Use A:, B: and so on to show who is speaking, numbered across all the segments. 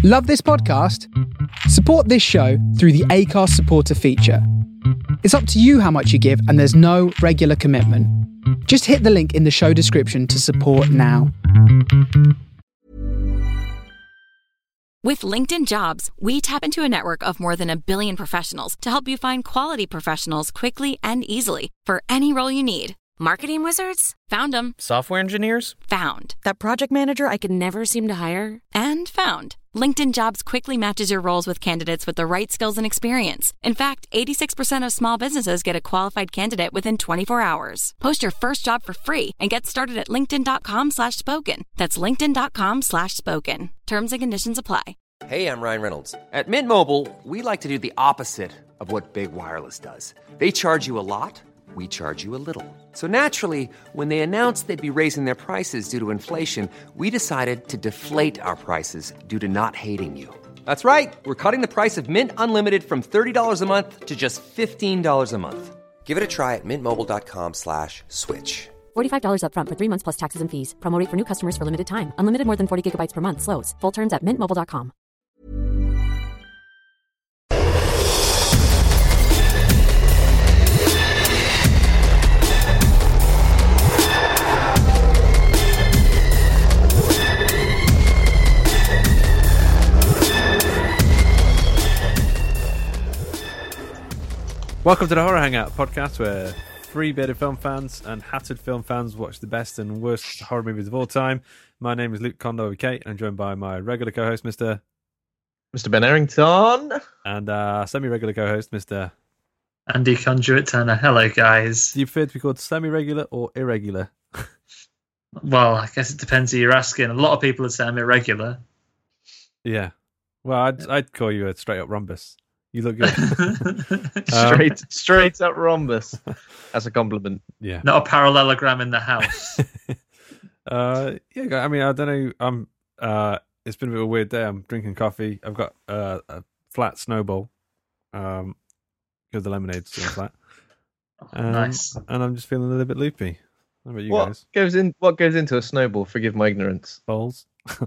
A: Love this podcast? Support this show through the Acast supporter feature. It's up to you how much you give, and there's no regular commitment. Just hit the link in the show description to support now.
B: With LinkedIn Jobs, we tap into a network of more than 1 billion professionals to help you find quality professionals quickly and easily for any role you need. Marketing wizards? Found them.
C: Software engineers?
B: Found. That project manager I could never seem to hire? And found. LinkedIn Jobs quickly matches your roles with candidates with the right skills and experience. In fact, 86% of small businesses get a qualified candidate within 24 hours. Post your first job for free and get started at linkedin.com/spoken. That's linkedin.com/spoken. Terms and conditions apply.
D: Hey, I'm Ryan Reynolds. At Mint Mobile, we like to do the opposite of what Big Wireless does. They charge you a lot. We charge you a little. So naturally, when they announced they'd be raising their prices due to inflation, we decided to deflate our prices due to not hating you. That's right. We're cutting the price of Mint Unlimited from $30 a month to just $15 a month. Give it a try at mintmobile.com/switch.
E: $45 up front for 3 months plus taxes and fees. Promo rate for new customers for limited time. Unlimited more than 40 gigabytes per month. Slows full terms at mintmobile.com.
F: Welcome to the Horror Hangout podcast, where three-bearded film fans and hatted film fans watch the best and worst horror movies of all time. My name is Luke Kondo with Kate, and I'm joined by my regular co-host, Mr.
G: Ben Errington.
F: And semi-regular co-host, Mr.
H: Andy Conduit Turner. Hello, guys.
F: Do you prefer to be called semi-regular or irregular?
H: Well, I guess it depends who you're asking. A lot of people would say I'm irregular.
F: Yeah. Well, I'd call you a straight-up rhumbus. You look good.
G: Straight up rhombus. That's a compliment.
F: Yeah.
H: Not a parallelogram in the house.
F: Yeah, I mean, I don't know. It's been a bit of a weird day. I'm drinking coffee. I've got a flat snowball. Because the lemonade's still flat.
H: Nice.
F: And I'm just feeling a little bit loopy. How about you guys?
G: What goes into a snowball? Forgive my ignorance.
F: Bowls.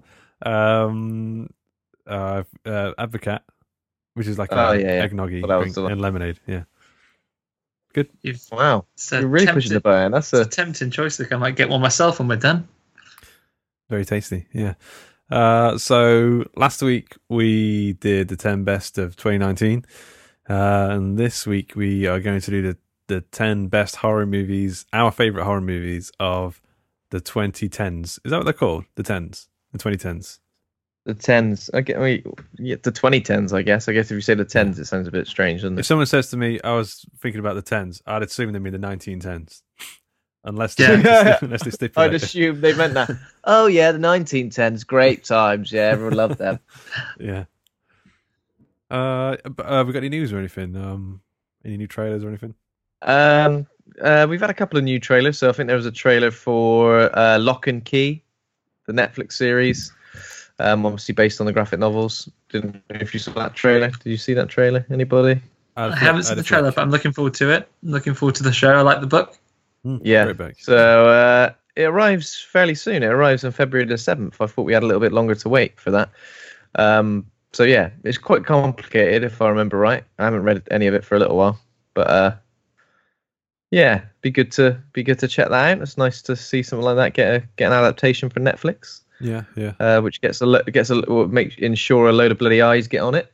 F: Advocat. Which is like eggnoggy drink and lemonade. Yeah. Good.
G: Wow. You're really pushing the button. That's
H: a tempting choice. I might get one myself when we're done.
F: Very tasty. Yeah. So last week we did the 10 best of 2019. And this week we are going to do the 10 best horror movies, our favourite horror movies of the 2010s. Is that what they're called? The 10s? The 2010s?
G: The 10s. The 2010s, I guess. I guess if you say the 10s, it sounds a bit strange, doesn't it?
F: If someone says to me, I was thinking about the 10s, I'd assume they mean the 1910s. Unless they stipulate.
G: I'd assume they meant that. Oh, yeah, the 1910s. Great times. Yeah, everyone loved them.
F: Yeah. Have we got any news or anything? Any new trailers or anything?
G: We've had a couple of new trailers. So I think there was a trailer for Lock and Key, the Netflix series. Obviously based on the graphic novels. Didn't know if you saw that trailer. Did you see that trailer? Anybody?
H: I haven't seen the trailer, but I'm looking forward to it. I'm looking forward to the show. I like the book.
G: Yeah. So it arrives fairly soon. It arrives on February the 7th. I thought we had a little bit longer to wait for that. So yeah, it's quite complicated if I remember right. I haven't read any of it for a little while, but yeah, be good to check that out. It's nice to see something like that get an adaptation for Netflix.
F: Yeah.
G: Which ensure a load of bloody eyes get on it.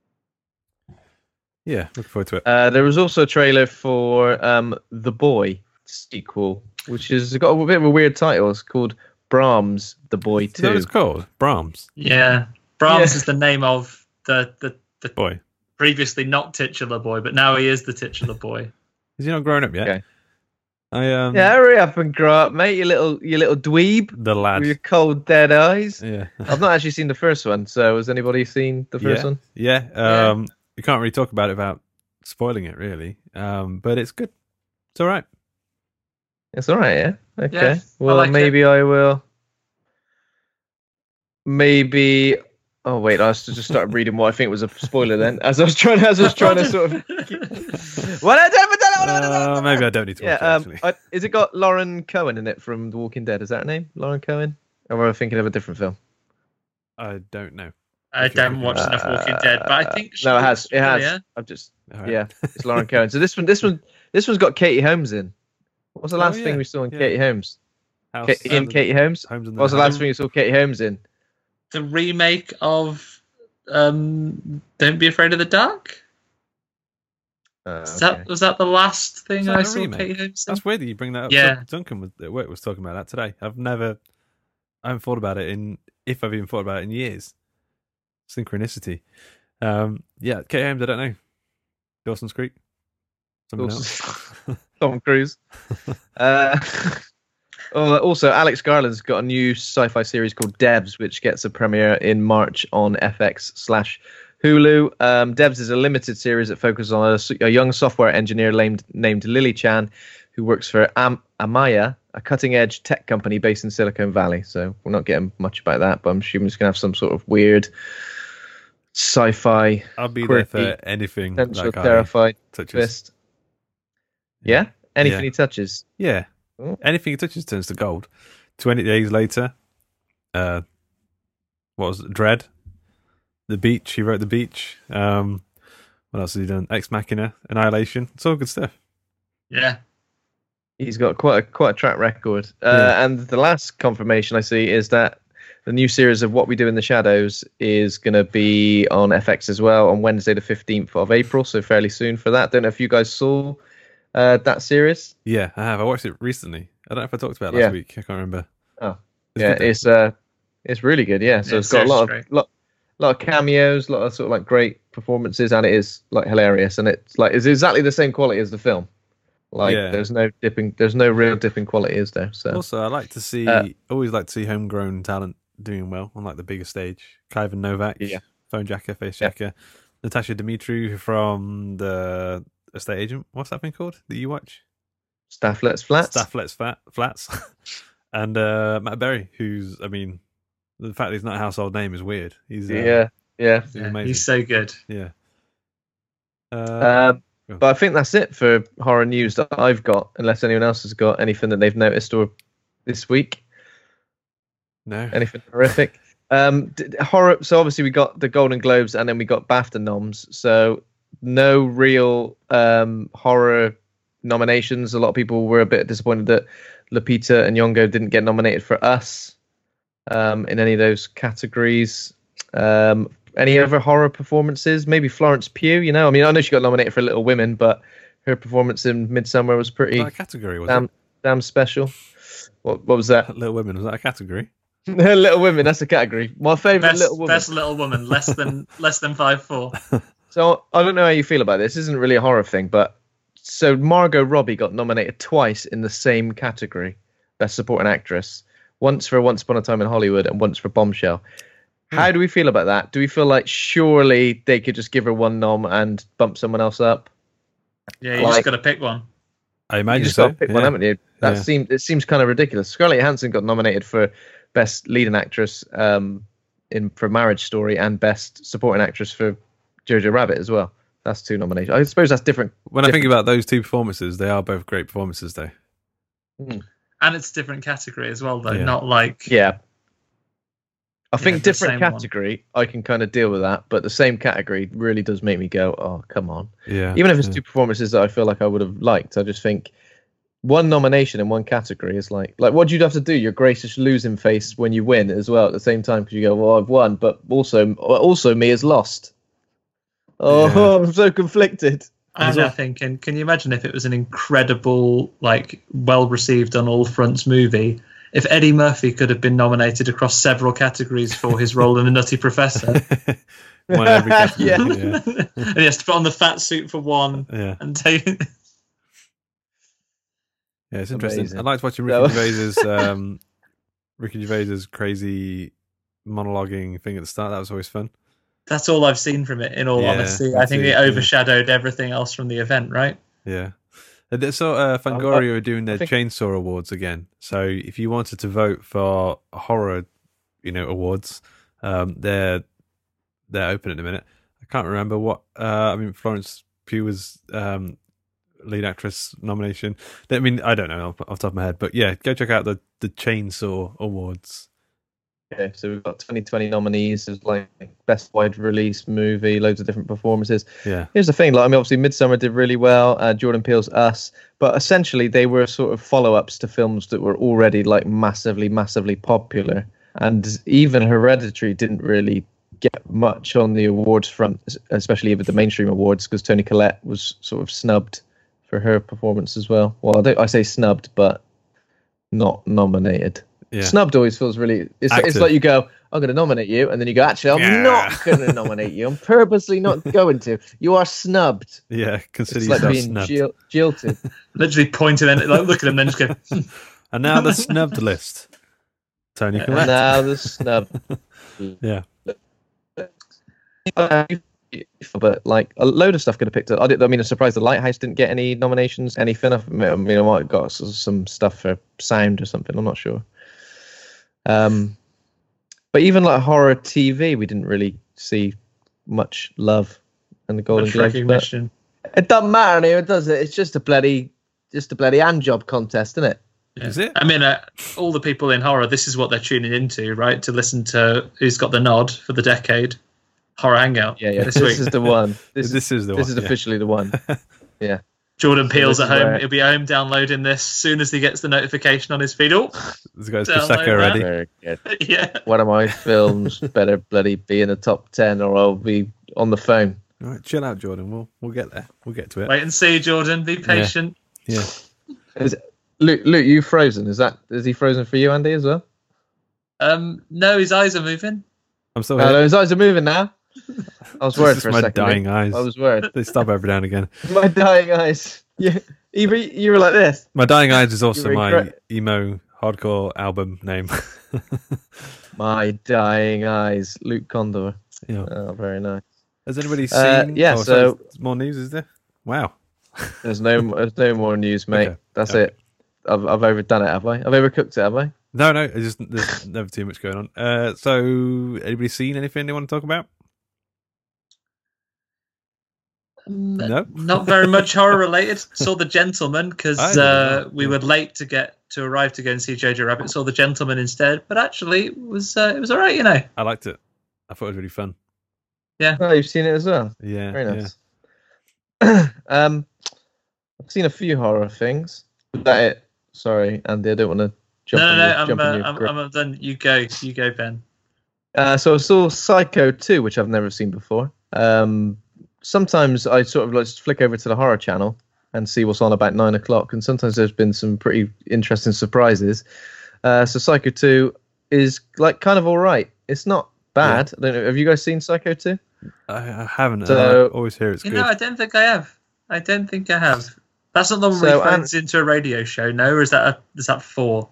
F: Yeah, looking forward to it.
G: There was also a trailer for The Boy sequel, which has got a bit of a weird title. It's called Brahms: The Boy 2.
F: Is that what it's called? Brahms.
H: Yeah, Brahms is the name of the
F: boy.
H: Previously not titular boy, but now he is the titular boy.
F: Is he not grown up yet?
G: Okay.
F: Yeah,
G: hurry up and grow up, mate. You little dweeb.
F: The lad
G: with your cold dead eyes.
F: Yeah.
G: I've not actually seen the first one. So has anybody seen the first one?
F: Yeah. You can't really talk about it without spoiling it, really. But it's good. It's all right.
G: It's all right. Yeah. Okay.
H: Yeah,
G: well, I will. Maybe. Oh wait, I just started reading what I think was a spoiler then. As I was trying to sort of.
F: Maybe I don't need to watch it, actually.
G: Is it got Lauren Cohen in it from The Walking Dead? Is that her name? Lauren Cohen? Or am I thinking of a different film?
F: I don't know.
H: I don't watch enough Walking Dead, but I think
G: no, it has.
H: Yeah.
G: I've just
F: Right.
G: yeah, it's Lauren Cohen. So this one's got Katie Holmes in. What was the last thing we saw in Katie Holmes? Katie Holmes. What was the last thing you saw Katie Holmes in?
H: The remake of Don't Be Afraid of the Dark. Was that the last thing I saw Katie Holmes in?
F: That's weird that you bring that up.
H: Yeah.
F: Duncan was talking about that today. I haven't thought about it if I've even thought about it in years. Synchronicity. Yeah, Katie Holmes, I don't know. Dawson's Creek? Something else?
G: Tom Cruise. Also, Alex Garland's got a new sci-fi series called Devs, which gets a premiere in March on FX/Hulu. Devs is a limited series that focuses on a young software engineer named Lily Chan, who works for Amaya, a cutting-edge tech company based in Silicon Valley. So we're not getting much about that, but I'm assuming it's going to have some sort of weird sci-fi.
F: I'll be there for anything that guy
G: terrified
F: touches.
G: Twist. Yeah? Anything he touches.
F: Yeah. Anything he touches turns to gold. 20 days later, what was it? Dread? The Beach. He wrote The Beach. What else has he done? Ex Machina, Annihilation. It's all good stuff.
H: Yeah.
G: He's got quite a track record. And the last confirmation I see is that the new series of What We Do in the Shadows is going to be on FX as well on Wednesday the 15th of April, so fairly soon for that. Don't know if you guys saw that series.
F: Yeah, I have. I watched it recently. I don't know if I talked about it last week. I can't remember.
G: Oh, it's really good. Yeah, so it's got a lot of cameos, a lot of sort of like great performances, and it is like hilarious, and it's exactly the same quality as the film. Like there's no real dipping quality, is there? So
F: also, I always like to see homegrown talent doing well on like the bigger stage. Kaivan Novak, Phone Jacker, Face Jacker, Natasha Dimitru from the Estate Agent. What's that thing called that you watch?
G: Staff Lets Flats.
F: Flats. And Matt Berry, who's, I mean, the fact that he's not a household name is weird. He's he's amazing.
H: He's so good.
F: Yeah.
G: But I think that's it for horror news that I've got, unless anyone else has got anything that they've noticed or this week.
F: No.
G: Anything horrific? Horror. So obviously we got the Golden Globes and then we got BAFTA noms. So no real horror nominations. A lot of people were a bit disappointed that Lupita and Nyong'o didn't get nominated for Us in any of those categories. Any other horror performances? Maybe Florence Pugh. You know, I mean, I know she got nominated for Little Women, but her performance in Midsommar was pretty
F: was that a category, was it?
G: Damn special. What was that?
F: Little Women, was that a category?
G: Little Women, that's a category. My favourite Little Woman.
H: Best Little Woman, less than 5'4".
G: So I don't know how you feel about this. This isn't really a horror thing, but so Margot Robbie got nominated twice in the same category, Best Supporting Actress. Once for Once Upon a Time in Hollywood and once for Bombshell. How do we feel about that? Do we feel like surely they could just give her one nom and bump someone else up?
H: Yeah, you just got to pick one.
F: I imagine
G: you just
F: so.
G: Got to pick one, haven't you? It seems kind of ridiculous. Scarlett Johansson got nominated for Best Leading Actress for Marriage Story and Best Supporting Actress for Jojo Rabbit as well. That's 2 nominations. I suppose that's different.
F: When I think about those 2 performances, they are both great performances, though.
H: And it's a different category as well, though. Not like
G: I think different category, I can kind of deal with that, but the same category really does make me go, oh, come on.
F: Yeah.
G: Even if it's 2 performances that I feel like I would have liked, I just think one nomination in one category is like what do you have to do? Your gracious losing face when you win as well at the same time, because you go, well, I've won, but also me has lost. Oh, I'm so conflicted.
H: I'm now thinking, can you imagine if it was an incredible, like, well-received on all fronts movie? If Eddie Murphy could have been nominated across several categories for his role in The Nutty Professor.
F: One every category.
H: And he has to put on the fat suit for one.
F: Yeah.
H: And take...
F: Yeah, it's interesting.
G: Amazing.
F: I liked watching Ricky Gervais's crazy monologuing thing at the start. That was always fun.
H: That's all I've seen from it, in all honesty. I think it overshadowed everything else from the event, right?
F: Yeah. So Fangoria are doing their Chainsaw Awards again. So if you wanted to vote for horror, awards, they're open at the minute. I can't remember what. Florence Pugh was lead actress nomination. I mean, I don't know off the top of my head, but yeah, go check out the Chainsaw Awards.
G: Okay, so we've got 2020 nominees. There's like best wide release movie, loads of different performances.
F: Yeah.
G: Here's the thing, like, I mean, obviously Midsummer did really well. Jordan Peele's Us, but essentially they were sort of follow-ups to films that were already like massively, massively popular. And even Hereditary didn't really get much on the awards front, especially with the mainstream awards, because Toni Collette was sort of snubbed for her performance as well. Well, I say snubbed, but not nominated.
F: Yeah.
G: Snubbed always feels really. It's like you go, I'm going to nominate you, and then you go, actually, I'm not going to nominate you. I'm purposely not going to. You are snubbed.
F: Yeah, consider
G: It's
F: yourself
G: like being
F: snubbed.
G: jilted.
H: Literally pointing and like look at them, then just go.
F: And now the snubbed list. Toni Collette.
G: Now the snub.
F: Yeah.
G: But like a load of stuff could have picked up. I'm surprised The Lighthouse didn't get any nominations. Anything? I mean, I might have got some stuff for sound or something. I'm not sure. But even like horror TV, we didn't really see much love in the Golden Globes.
H: Recognition.
G: It doesn't matter anymore, does it? It's just a bloody hand job contest, isn't it?
H: Yeah.
F: Is it?
H: I mean, all the people in horror, this is what they're tuning into, right? To listen to who's got the nod for the decade. Horror Hangout.
G: Yeah.
H: This
G: This
H: week.
G: is the one. This is
F: yeah.
G: officially the one. Yeah.
H: Jordan Peele's
G: this
H: at
G: is
H: home.
G: where-
H: He'll be home downloading this as soon as he gets the notification on his feed. Oh,
F: This guy's
H: Download
F: Prosecco
H: that.
F: ready.
G: Very good.
H: yeah.
G: One of my films better bloody be in the top 10 or I'll be on the phone.
F: All right, chill out, Jordan. We'll get there. We'll get to it.
H: Wait and see, Jordan. Be patient.
F: Yeah.
G: Luke, you frozen? Is he frozen for you, Andy, as well?
H: No, his eyes are moving.
F: I'm still
G: Oh,
F: here.
G: no, his eyes are moving now. I was worried
F: This
G: for
F: is
G: a
F: my
G: second.
F: dying
G: mate.
F: eyes.
G: I was worried.
F: They stop every now and again.
G: My dying eyes. Yeah, you were like this.
F: My Dying Eyes is also
G: You
F: my
G: regret-
F: emo hardcore album name.
G: My dying eyes, Luke Condor.
F: Yeah.
G: Oh, very nice.
F: Has anybody seen?
G: yeah,
F: sorry,
G: so-
F: more news is there? Wow.
G: There's no more news, mate.
F: Okay.
G: That's
F: Okay.
G: it. I've overdone it, have I? I've overcooked it, have I?
F: No, it's just there's never too much going on. So anybody seen anything they want to talk about? No.
H: Not very much horror related. Saw The Gentleman because
F: I didn't know.
H: we were late to arrive to go and see Jojo Rabbit. Saw The Gentleman instead, but actually it was all right, you know.
F: I liked it. I thought it was really fun.
G: Oh, you've seen it as well.
F: Yeah.
G: Very
F: yeah.
G: nice. I've seen a few horror things. Is that it? Sorry, Andy, I don't want to jump on your
H: I'm done. You go, Ben.
G: So I saw Psycho 2, which I've never seen before. Sometimes I sort of just flick over to the horror channel and see what's on about 9 o'clock, and sometimes there's been some pretty interesting surprises. So Psycho 2 is like kind of all right. It's not bad. I don't know. Have you guys seen Psycho 2?
F: I haven't.
G: So-
F: I always hear it's
H: You
F: good.
H: know, I don't think I have. That's not the one
G: So,
H: where he phones into a radio show, no? Or is that 4?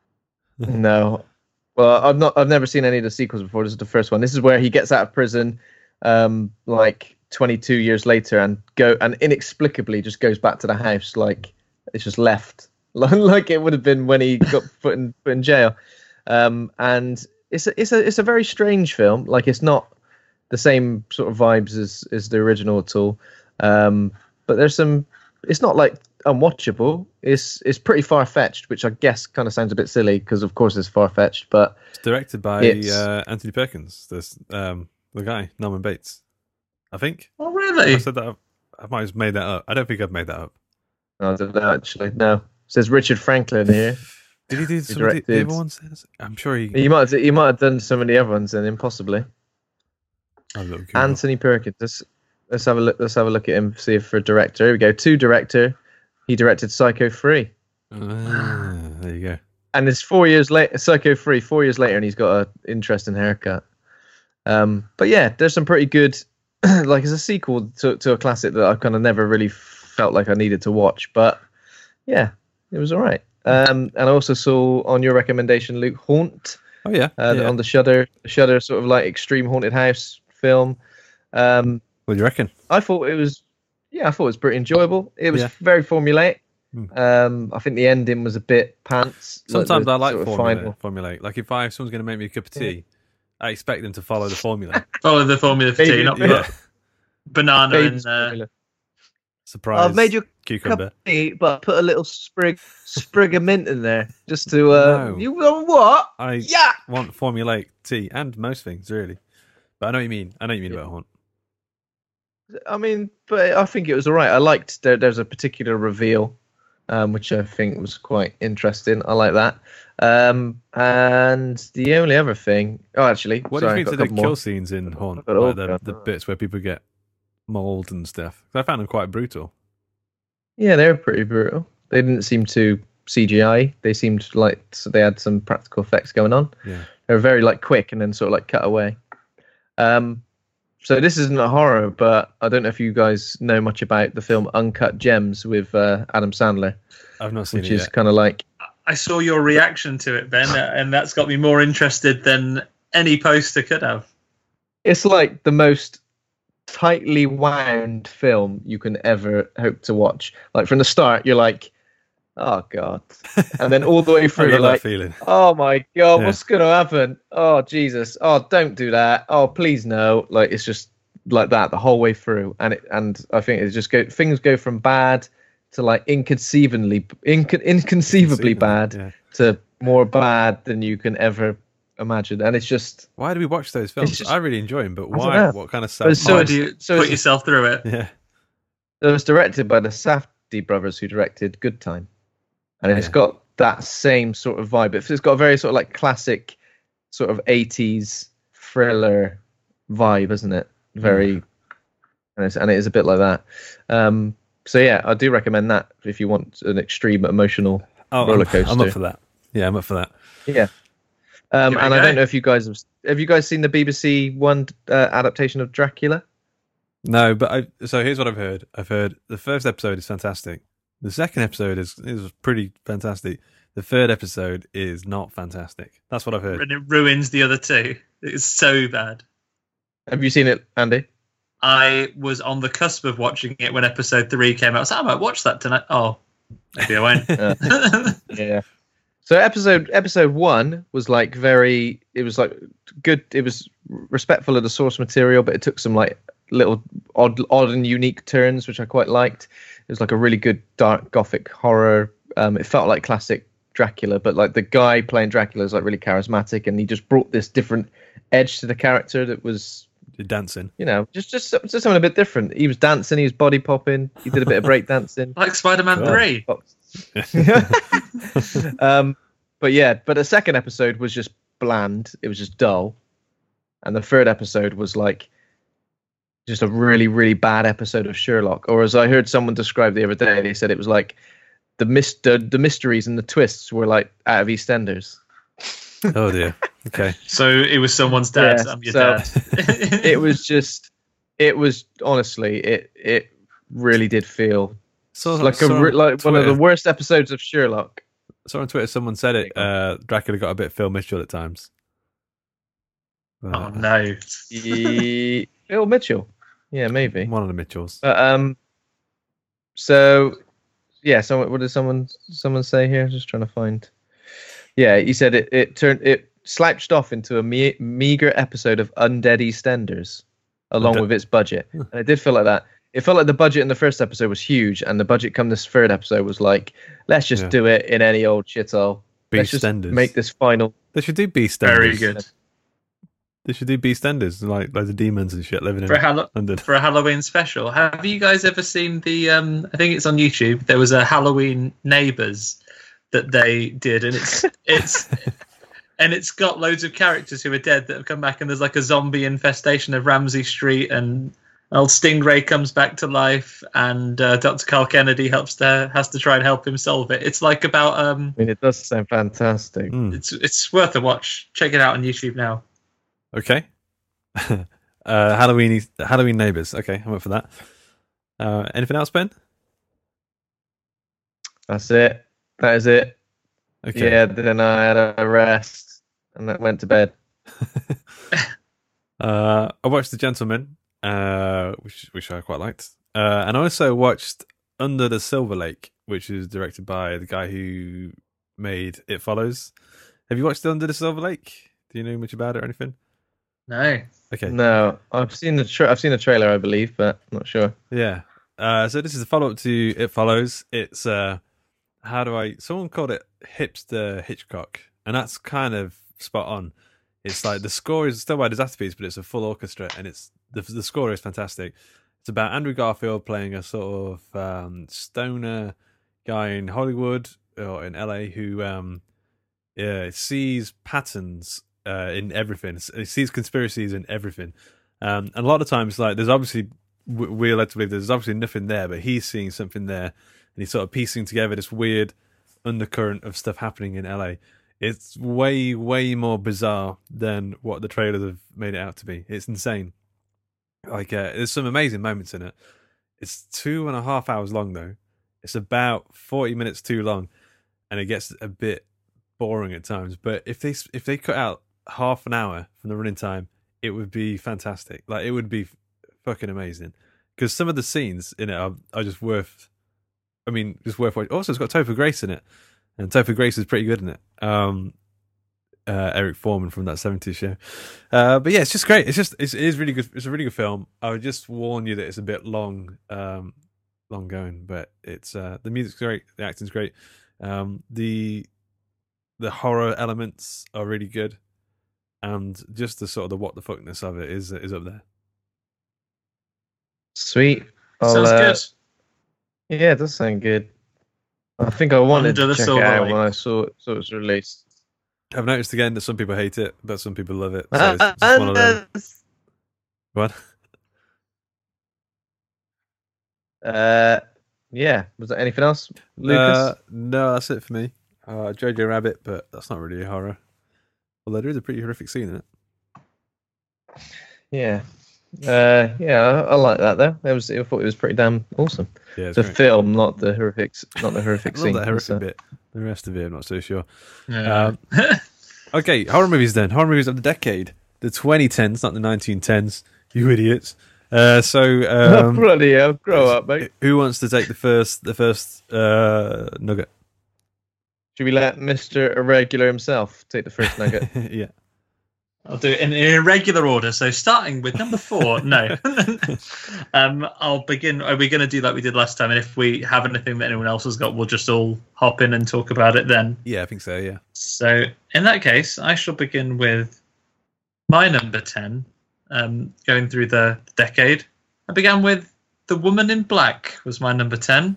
G: No. Well, I've never seen any of the sequels before. This is the first one. This is where he gets out of prison, like 22 years later, and inexplicably just goes back to the house, like it's just left, like it would have been when he got put in jail. And it's a very strange film. Like, it's not the same sort of vibes as the original at all. But there's some. It's not like unwatchable. It's pretty far fetched, which I guess kind of sounds a bit silly because of course it's far fetched. But
F: It's directed by Anthony Perkins. This the guy Norman Bates, I think.
H: Oh, really?
F: I said that. I might have made that up. I don't think I've made that up.
G: I don't know, actually. No, it says Richard Franklin here.
F: Did he do some of the
G: directed-
F: other ones? I'm sure he.
G: You might have done some of the other ones, then possibly.
F: I'll look Google.
G: Anthony Perkins. Let's have a look. Let's have a look at him. See if for director. Here we go. 2 director. He directed Psycho 3,
F: There you go.
G: and it's 4 years later. Psycho 3, 4 years later, and he's got an interesting haircut. But yeah, there's some pretty good. Like, it's a sequel to a classic that I kind of never really felt like I needed to watch. But yeah, it was all right. And I also saw, on your recommendation, Luke, Haunt.
F: Oh yeah.
G: On the Shudder sort of like extreme haunted house film.
F: What do you reckon?
G: I thought it was pretty enjoyable. It was
F: Yeah.
G: very formulaic. I think the ending was a bit pants.
F: Sometimes
G: the
F: I like
G: sort of
F: formulaic. Like if someone's going to make me a cup of tea, I expect them to follow the formula.
H: Follow the formula for tea, not
F: Yeah.
H: put banana
G: Famous
H: in.
G: formula.
F: Surprise.
G: I've made you a
F: cucumber.
G: But put a little sprig of mint in there just to.
F: No.
G: You want what?
F: I want formulaic tea and most things really, but I know what you mean. I know what you mean about haunt.
G: I mean, but I think it was all right. I liked there's a particular reveal, which I think was quite interesting. I like that. And the only other thing, actually,
F: what do you think to the kill scenes in Haunt? Like the bits where people get mauled and stuff. I found them quite brutal.
G: Yeah, they were pretty brutal. They didn't seem too CGI. They seemed like they had some practical effects going on.
F: Yeah,
G: they were very like quick and then sort of like cut away. So this isn't a horror, but I don't know if you guys know much about the film Uncut Gems with Adam Sandler.
F: I've not seen it
G: yet. Which is kind
H: of
G: like...
H: I saw your reaction to it, Ben, and that's got me more interested than any poster could have.
G: It's like the most tightly wound film you can ever hope to watch. Like from the start, you're like, oh God. And then all the way through, you're like, oh my God, what's going to happen? Oh, Jesus. Oh, don't do that. Oh, please no. Like, it's just like that the whole way through. And I think it's just things go from bad to like inconceivably bad to more bad than you can ever imagine. And it's just...
F: Why do we watch those films? I really enjoy them, but why? What kind of stuff?
H: So do you put yourself through it?
F: Yeah.
G: It was directed by the Safdie brothers who directed Good Time. And it's got that same sort of vibe. It's got a very sort of like classic sort of 80s thriller vibe, isn't it? Very... And it is a bit like that. So yeah, I do recommend that if you want an extreme emotional roller coaster.
F: I'm up for that. Yeah, I'm up for that.
G: Yeah. And I don't know if you guys have you guys seen the BBC One adaptation of Dracula?
F: No, but so here's what I've heard. I've heard the first episode is fantastic. The second episode is pretty fantastic. The third episode is not fantastic. That's what I've heard.
H: And it ruins the other two. It's so bad.
G: Have you seen it, Andy?
H: I was on the cusp of watching it when episode 3 came out. So I might watch that tonight. Oh, maybe I won't.
G: Yeah. So episode 1 was like it was like good. It was respectful of the source material, but it took some like little odd and unique turns, which I quite liked. It was like a really good dark gothic horror. It felt like classic Dracula, but like the guy playing Dracula is like really charismatic, and he just brought this different edge to the character that was...
F: dancing,
G: just something a bit different. He was dancing, he was body popping, he did a bit of break dancing,
H: like Spider-Man 3.
G: But the second episode was just bland. It was just dull, and the third episode was like just a really, really bad episode of Sherlock. Or as I heard someone describe the other day, they said it was like the mysteries and the twists were like out of EastEnders.
F: Oh dear. Okay.
H: So it was someone's dad.
G: Yeah,
H: I'm your dad.
G: it was honestly, it really did feel like one of the worst episodes of Sherlock.
F: So on Twitter, someone said it. Dracula got a bit Phil Mitchell at times.
H: Oh no.
G: Phil Mitchell. Yeah, maybe
F: one of the Mitchells.
G: So yeah. So what did someone say here? Just trying to find. Yeah, he said it slouched off into a meager episode of Undead EastEnders, along with its budget. And it did feel like that. It felt like the budget in the first episode was huge, and the budget come this third episode was like, let's just do it in any old shithole. Let's just make this final.
F: They should do Beastenders.
H: Very good.
F: They should do Beastenders, like loads of demons and shit living in London.
H: For a Halloween special. Have you guys ever seen the, I think it's on YouTube, there was a Halloween Neighbours that they did, and it's got loads of characters who are dead that have come back, and there's like a zombie infestation of Ramsey Street, and old Stingray comes back to life, and Dr. Carl Kennedy has to try and help him solve it. It's like about
G: I mean, it does sound fantastic.
H: It's worth a watch. Check it out on YouTube now.
F: Okay. Halloween Neighbours. Okay, I'm up for that. Anything else, Ben?
G: That's it. That is it.
F: Okay.
G: Yeah, then I had a rest and then went to bed.
F: I watched The Gentleman, which I quite liked. And I also watched Under the Silver Lake, which is directed by the guy who made It Follows. Have you watched Under the Silver Lake? Do you know much about it or anything?
H: No.
F: Okay.
G: No, I've seen the trailer, I believe, but I'm not sure.
F: Yeah. So this is a follow-up to It Follows. It's someone called it Hipster Hitchcock, and that's kind of spot on. It's like the score is still by Disasterpiece, but it's a full orchestra, and it's the score is fantastic. It's about Andrew Garfield playing a sort of stoner guy in Hollywood or in LA who sees patterns in everything. He sees conspiracies in everything. And a lot of times, like, there's obviously, we're led to believe there's obviously nothing there, but he's seeing something there, and he's sort of piecing together this weird undercurrent of stuff happening in LA. It's way, way more bizarre than what the trailers have made it out to be. It's insane. Like, there's some amazing moments in it. It's 2.5 hours long, though. It's about 40 minutes too long, and it gets a bit boring at times. But if they cut out half an hour from the running time, it would be fantastic. Like, it would be fucking amazing. Because some of the scenes in it are just worth watching. Also, it's got Topher Grace in it. And Topher Grace is pretty good in it. Eric Foreman from that 70s show. But yeah, it's just great. It is really good. It's a really good film. I would just warn you that it's a bit long going, but it's the music's great, the acting's great. The horror elements are really good, and just the sort of the what the fuckness of it is up there.
G: Sweet.
H: Sounds good.
G: Yeah, it does sound good. I think I wanted to check it out when I saw it was released.
F: I've noticed again that some people hate it, but some people love it. So it's just one of them. What?
G: Yeah. Was there anything else, Lucas?
F: No, that's it for me. Jojo Rabbit, but that's not really a horror. Although there is a pretty horrific scene in it.
G: Yeah. I like that though. I thought it was pretty damn awesome.
F: Yeah,
G: the
F: great.
G: film, not the horrific scene.
F: Not the horrific bit. The rest of it, I'm not so sure.
H: Yeah.
F: Okay, horror movies then. Horror movies of the decade, the 2010s, not the 1910s. You idiots.
G: Bloody hell, grow up, mate.
F: Who wants to take the first nugget?
G: Should we let Mr. Irregular himself take the first nugget?
F: Yeah.
H: I'll do it in irregular order. So starting with number 4. No. I'll begin. Are we going to do like we did last time? And if we have anything that anyone else has got, we'll just all hop in and talk about it then.
F: Yeah, I think so, yeah.
H: So in that case, I shall begin with my number 10, going through the decade. I began with The Woman in Black was my number 10.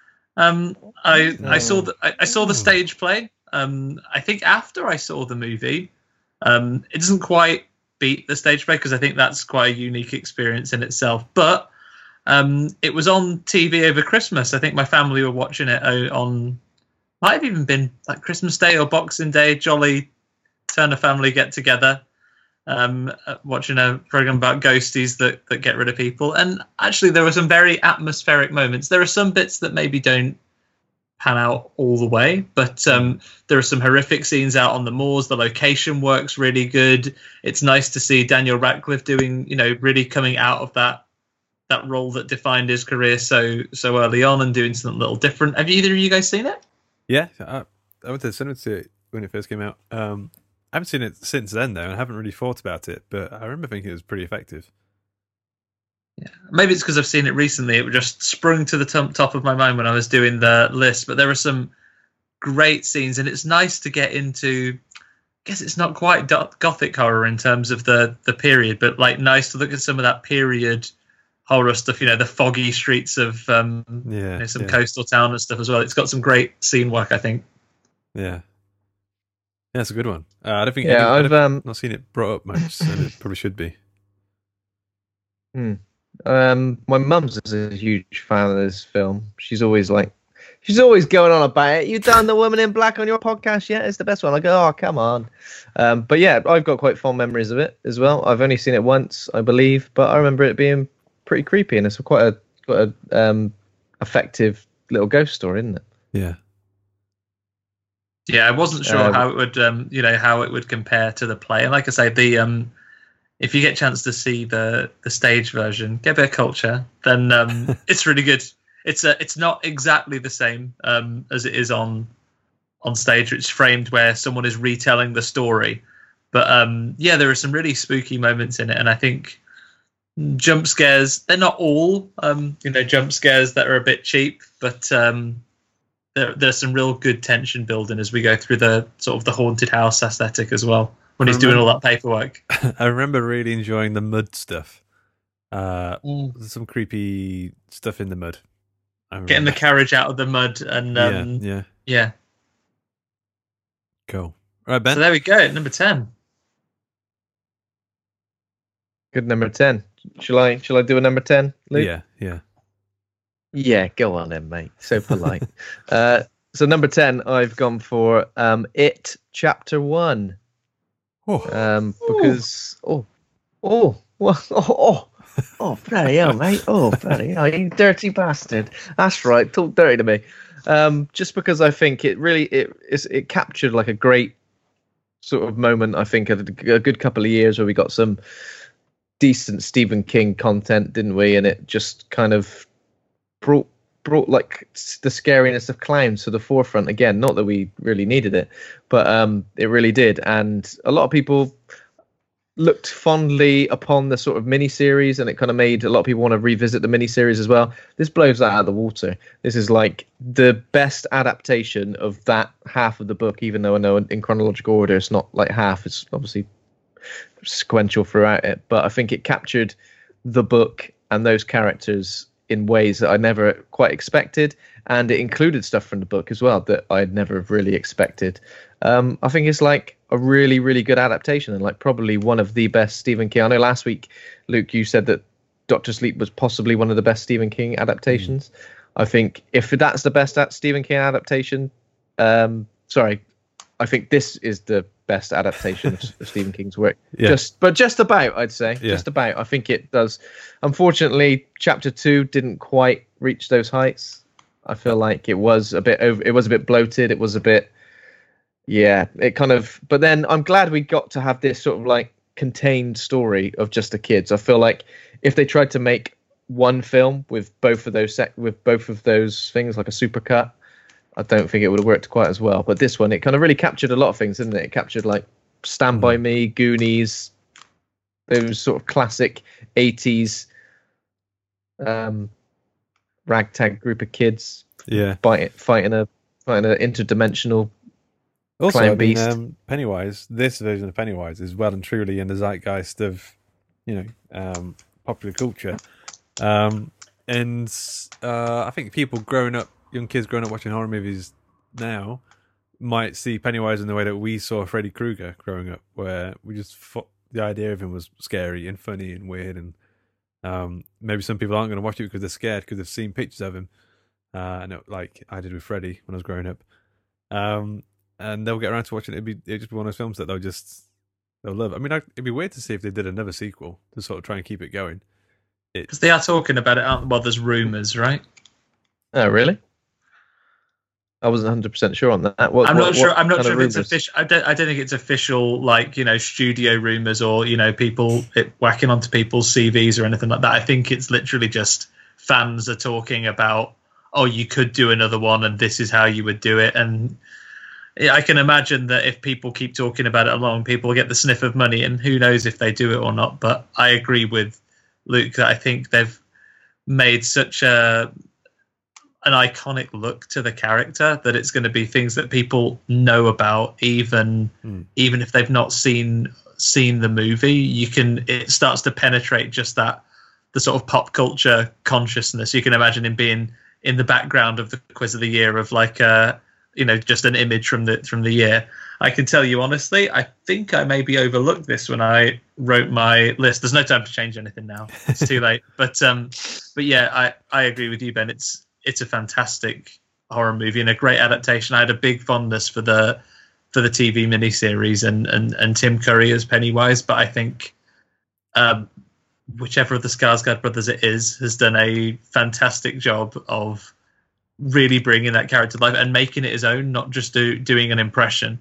H: I saw the stage play. I think after I saw the movie, it doesn't quite beat the stage play because I think that's quite a unique experience in itself. But it was on TV over Christmas. I think my family were watching it on, might have even been like Christmas Day or Boxing Day, jolly Turner family get together, watching a program about ghosties that get rid of people. And actually, there were some very atmospheric moments. There are some bits that maybe don't pan out all the way, but there are some horrific scenes out on the moors. The location works really good. It's nice to see Daniel Radcliffe doing, really coming out of that role that defined his career so early on and doing something a little different. Have either of you guys seen it?
F: Yeah, I went to the cinema to see it when it first came out. I haven't seen it since then though, and I haven't really thought about it, but I remember thinking it was pretty effective.
H: Yeah, maybe it's because I've seen it recently. It just sprung to the top of my mind when I was doing the list. But there are some great scenes, and it's nice to get into. I guess it's not quite gothic horror in terms of the period, but like nice to look at some of that period horror stuff. The foggy streets of some coastal town and stuff as well. It's got some great scene work, I think.
F: Yeah, it's a good one. I don't think.
G: Yeah,
F: I've not seen it brought up much, so it probably should be.
G: My mum's a huge fan of this film. She's always going on about it. You done The Woman in Black on your podcast yet? It's the best one. I go, oh, come on. But yeah, I've got quite fond memories of it as well. I've only seen it once, I believe, but I remember it being pretty creepy, and it's quite a effective little ghost story, isn't it?
F: Yeah.
H: Yeah, I wasn't sure how it would, how it would compare to the play. And like I say, if you get a chance to see the stage version, get a bit of culture, then it's really good. It's not exactly the same as it is on stage. It's framed where someone is retelling the story, but there are some really spooky moments in it, and I think jump scares. They're not all, jump scares that are a bit cheap, but there's some real good tension building as we go through the sort of the haunted house aesthetic as well. When he's doing all that paperwork.
F: I remember really enjoying the mud stuff. Some creepy stuff in the mud.
H: Getting the carriage out of the mud and yeah.
F: Cool. All right, Ben.
H: So there we go, number 10.
G: Good number 10. Shall I do a number 10, Luke?
F: Yeah.
G: Yeah, go on then, mate. So polite. So number 10, I've gone for It Chapter 1. Because bloody hell, mate! Oh, bloody hell, you dirty bastard! That's right, talk dirty to me. Just because I think it captured like a great sort of moment. I think a good couple of years where we got some decent Stephen King content, didn't we? And it just kind of brought like the scariness of clowns to the forefront again. Not that we really needed it, but it really did. And a lot of people looked fondly upon the sort of mini-series, and it kind of made a lot of people want to revisit the mini-series as well. This blows that out of the water. This is like the best adaptation of that half of the book, even though I know in chronological order it's not like half. It's obviously sequential throughout it. But I think it captured the book and those characters in ways that I never quite expected, and it included stuff from the book as well that I'd never really expected. I think it's like a really, really good adaptation, and like probably one of the best Stephen King. I know last week, Luke, you said that Dr. Sleep was possibly one of the best Stephen King adaptations. I think if that's the best Stephen King adaptation, I think this is the best adaptation of Stephen King's work.
F: Yeah.
G: Just about, I'd say. Yeah. Just about. I think it does. Unfortunately, Chapter 2 didn't quite reach those heights. I feel like it was a bit bloated. It was a bit, it kind of. But then I'm glad we got to have this sort of like contained story of just the kids. I feel like if they tried to make one film with both of those things, like a supercut, I don't think it would have worked quite as well. But this one, it kind of really captured a lot of things, didn't it? It captured like Stand By Me, Goonies, those sort of classic 80s ragtag group of kids. Fighting a interdimensional clown beast.
F: Pennywise, this version of Pennywise is well and truly in the zeitgeist of, popular culture. And I think people young kids growing up watching horror movies now might see Pennywise in the way that we saw Freddy Krueger growing up, where we just thought the idea of him was scary and funny and weird, and maybe some people aren't going to watch it because they're scared because they've seen pictures of him, like I did with Freddy when I was growing up, and they'll get around to watching it. It'd just be one of those films that they'll love. I mean, it'd be weird to see if they did another sequel to sort of try and keep it going.
H: Because they are talking about it, aren't they? Well, there's rumours, right?
G: Oh, really? I wasn't 100% sure on that.
H: I'm not sure if it's official. I don't think it's official, like, studio rumors or, people whacking onto people's CVs or anything like that. I think it's literally just fans are talking about, oh, you could do another one and this is how you would do it. And I can imagine that if people keep talking about it along, people will get the sniff of money, and who knows if they do it or not. But I agree with Luke that I think they've made such an iconic look to the character that it's going to be things that people know about, even if they've not seen the movie. It starts to penetrate just the sort of pop culture consciousness. You can imagine him being in the background of the quiz of the year of like just an image from the year. I can tell you honestly, I think I maybe overlooked this when I wrote my list. There's no time to change anything now. It's too late. But yeah, I agree with you, Ben. It's a fantastic horror movie and a great adaptation. I had a big fondness for the TV miniseries and Tim Curry as Pennywise, but I think whichever of the Skarsgård brothers it is has done a fantastic job of really bringing that character to life and making it his own, not just doing an impression.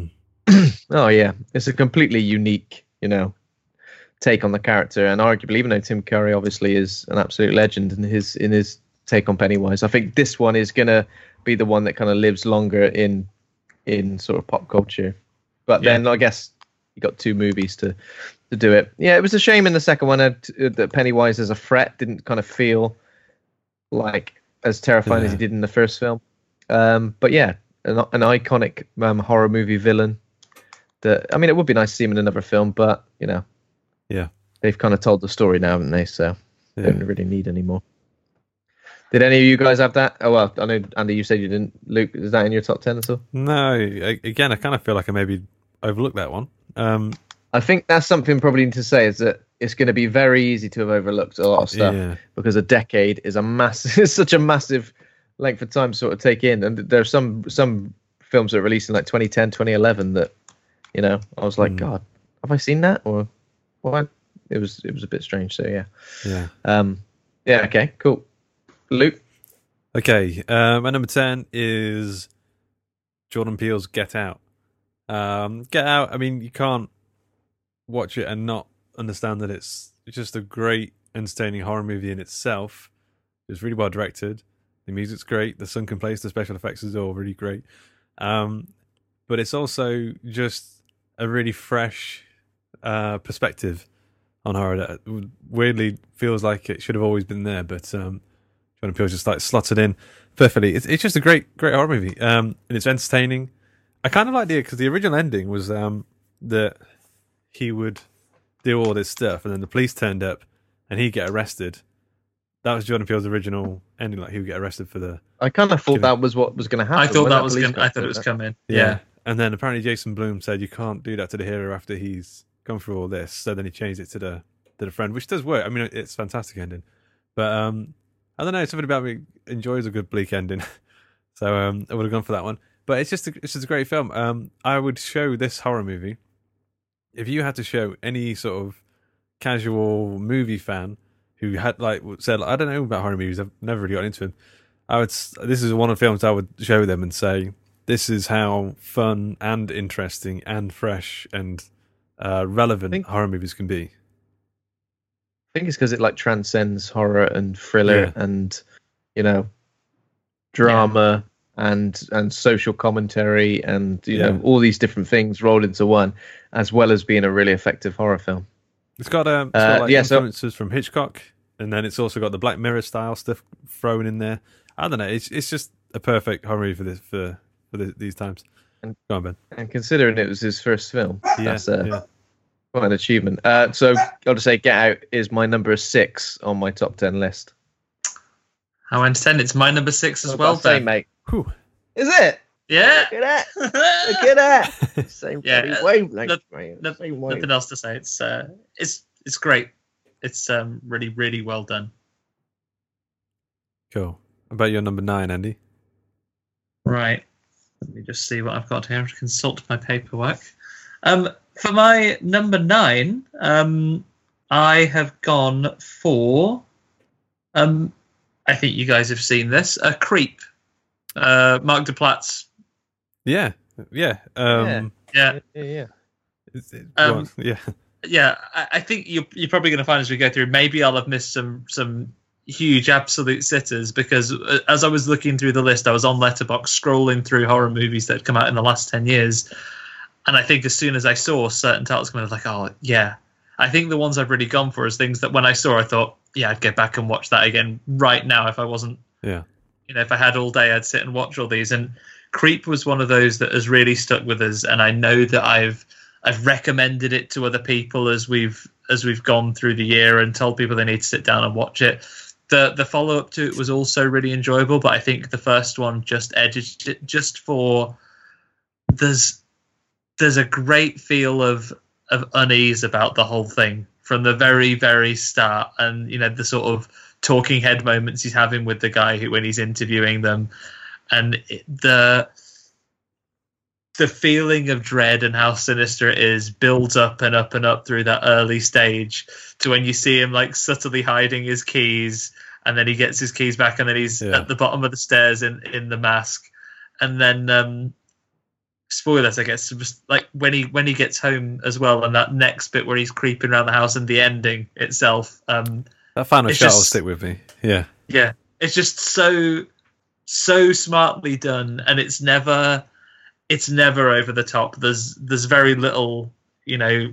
G: Oh yeah, it's a completely unique, take on the character, and arguably, even though Tim Curry obviously is an absolute legend in his take on Pennywise, I think this one is gonna be the one that kind of lives longer in sort of pop culture. But then I guess you got two movies to to do it. Yeah, it was a shame in the second one that Pennywise as a threat didn't kind of feel like as terrifying as he did in the first film. But yeah, an iconic horror movie villain. That, I mean, it would be nice to see him in another film, but you know, they've kind of told the story now, haven't they? So they don't really need any more. Did any of you guys have that? Oh well, I know Andy, you said you didn't. Luke, is that in your top 10 at all?
F: No. Again, I kind of feel like I maybe overlooked that one.
G: I think that's something probably need to say, is that it's going to be very easy to have overlooked a lot of stuff because a decade is it's such a massive length of time to sort of take in. And there are some films that are released in like 2010, 2011 that, you know, I was like, God, have I seen that? Or what? It was a bit strange. So yeah. Okay, cool. Luke?
F: Okay, my number 10 is Jordan Peele's Get Out. Get Out, I mean, you can't watch it and not understand that it's just a great, entertaining horror movie in itself. It's really well directed. The music's great. The sunken place, the special effects is all really great. But it's also just a really fresh perspective on horror that weirdly feels like it should have always been there, but Jordan Peele just like slotted in perfectly. It's just a great horror movie, and it's entertaining. I kind of like the, because the original ending was that he would do all this stuff, and then the police turned up, and he'd get arrested. That was Jordan Peele's original ending, like he would get arrested for the.
G: I kind of thought that was what was going to happen.
H: I thought that was. I thought it was coming. Yeah.
F: And then apparently Jason Blum said you can't do that to the hero after he's gone through all this. So then he changed it to the friend, which does work. I mean, it's a fantastic ending, but I don't know. Something about me enjoys a good bleak ending, so I would have gone for that one. But it's just a great film. I would show this horror movie if you had to show any sort of casual movie fan who had said, I don't know about horror movies, I've never really got into them. This is one of the films I would show them and say, this is how fun and interesting and fresh and relevant horror movies can be.
G: I think it's because it like transcends horror and thriller and, you know, drama and social commentary and, you know, all these different things rolled into one, as well as being a really effective horror film.
F: It's got influences from Hitchcock, and then it's also got the Black Mirror style stuff thrown in there. I don't know. It's just a perfect horror movie for these times. Go on, Ben.
G: And considering it was his first film, that's quite an achievement. So I'll just say Get Out is my number 6 on my top 10 list.
H: How entertaining. It's my number 6 as well, Ben.
G: Mate.
F: Whew.
G: Is it?
H: Yeah.
G: Look at that. Look at that. Same wavelength.
H: Nothing else to say. It's great. It's really, really well done.
F: Cool. How about your number 9, Andy?
H: Right. Let me just see what I've got here. I have to consult my paperwork. For my number 9, I have gone for. I think you guys have seen this. Creep. Mark Duplass.
F: Yeah.
H: I think you're probably going to find as we go through. Maybe I'll have missed some huge absolute sitters, because as I was looking through the list, I was on Letterboxd scrolling through horror movies that had come out in the last 10 years, and I think as soon as I saw certain titles coming, I was like, oh yeah. I think the ones I've really gone for is things that when I saw, I thought, yeah, I'd get back and watch that again right now if I wasn't.
F: Yeah.
H: You know, if I had all day, I'd sit and watch all these. And Creep was one of those that has really stuck with us, and I know that I've recommended it to other people as we've gone through the year and told people they need to sit down and watch it. The follow up to it was also really enjoyable, but I think the first one just edged it just for there's a great feel of unease about the whole thing from the very, very start, and you know the sort of talking head moments he's having with the guy when he's interviewing them, and the feeling of dread and how sinister it is builds up and up and up through that early stage to when you see him like subtly hiding his keys, and then he gets his keys back, and then he's at the bottom of the stairs in the mask, and then spoilers, I guess, just like when he gets home as well, and that next bit where he's creeping around the house and the ending itself.
F: That final shot will stick with me. Yeah,
H: it's just so smartly done, and it's never over the top. There's very little, you know,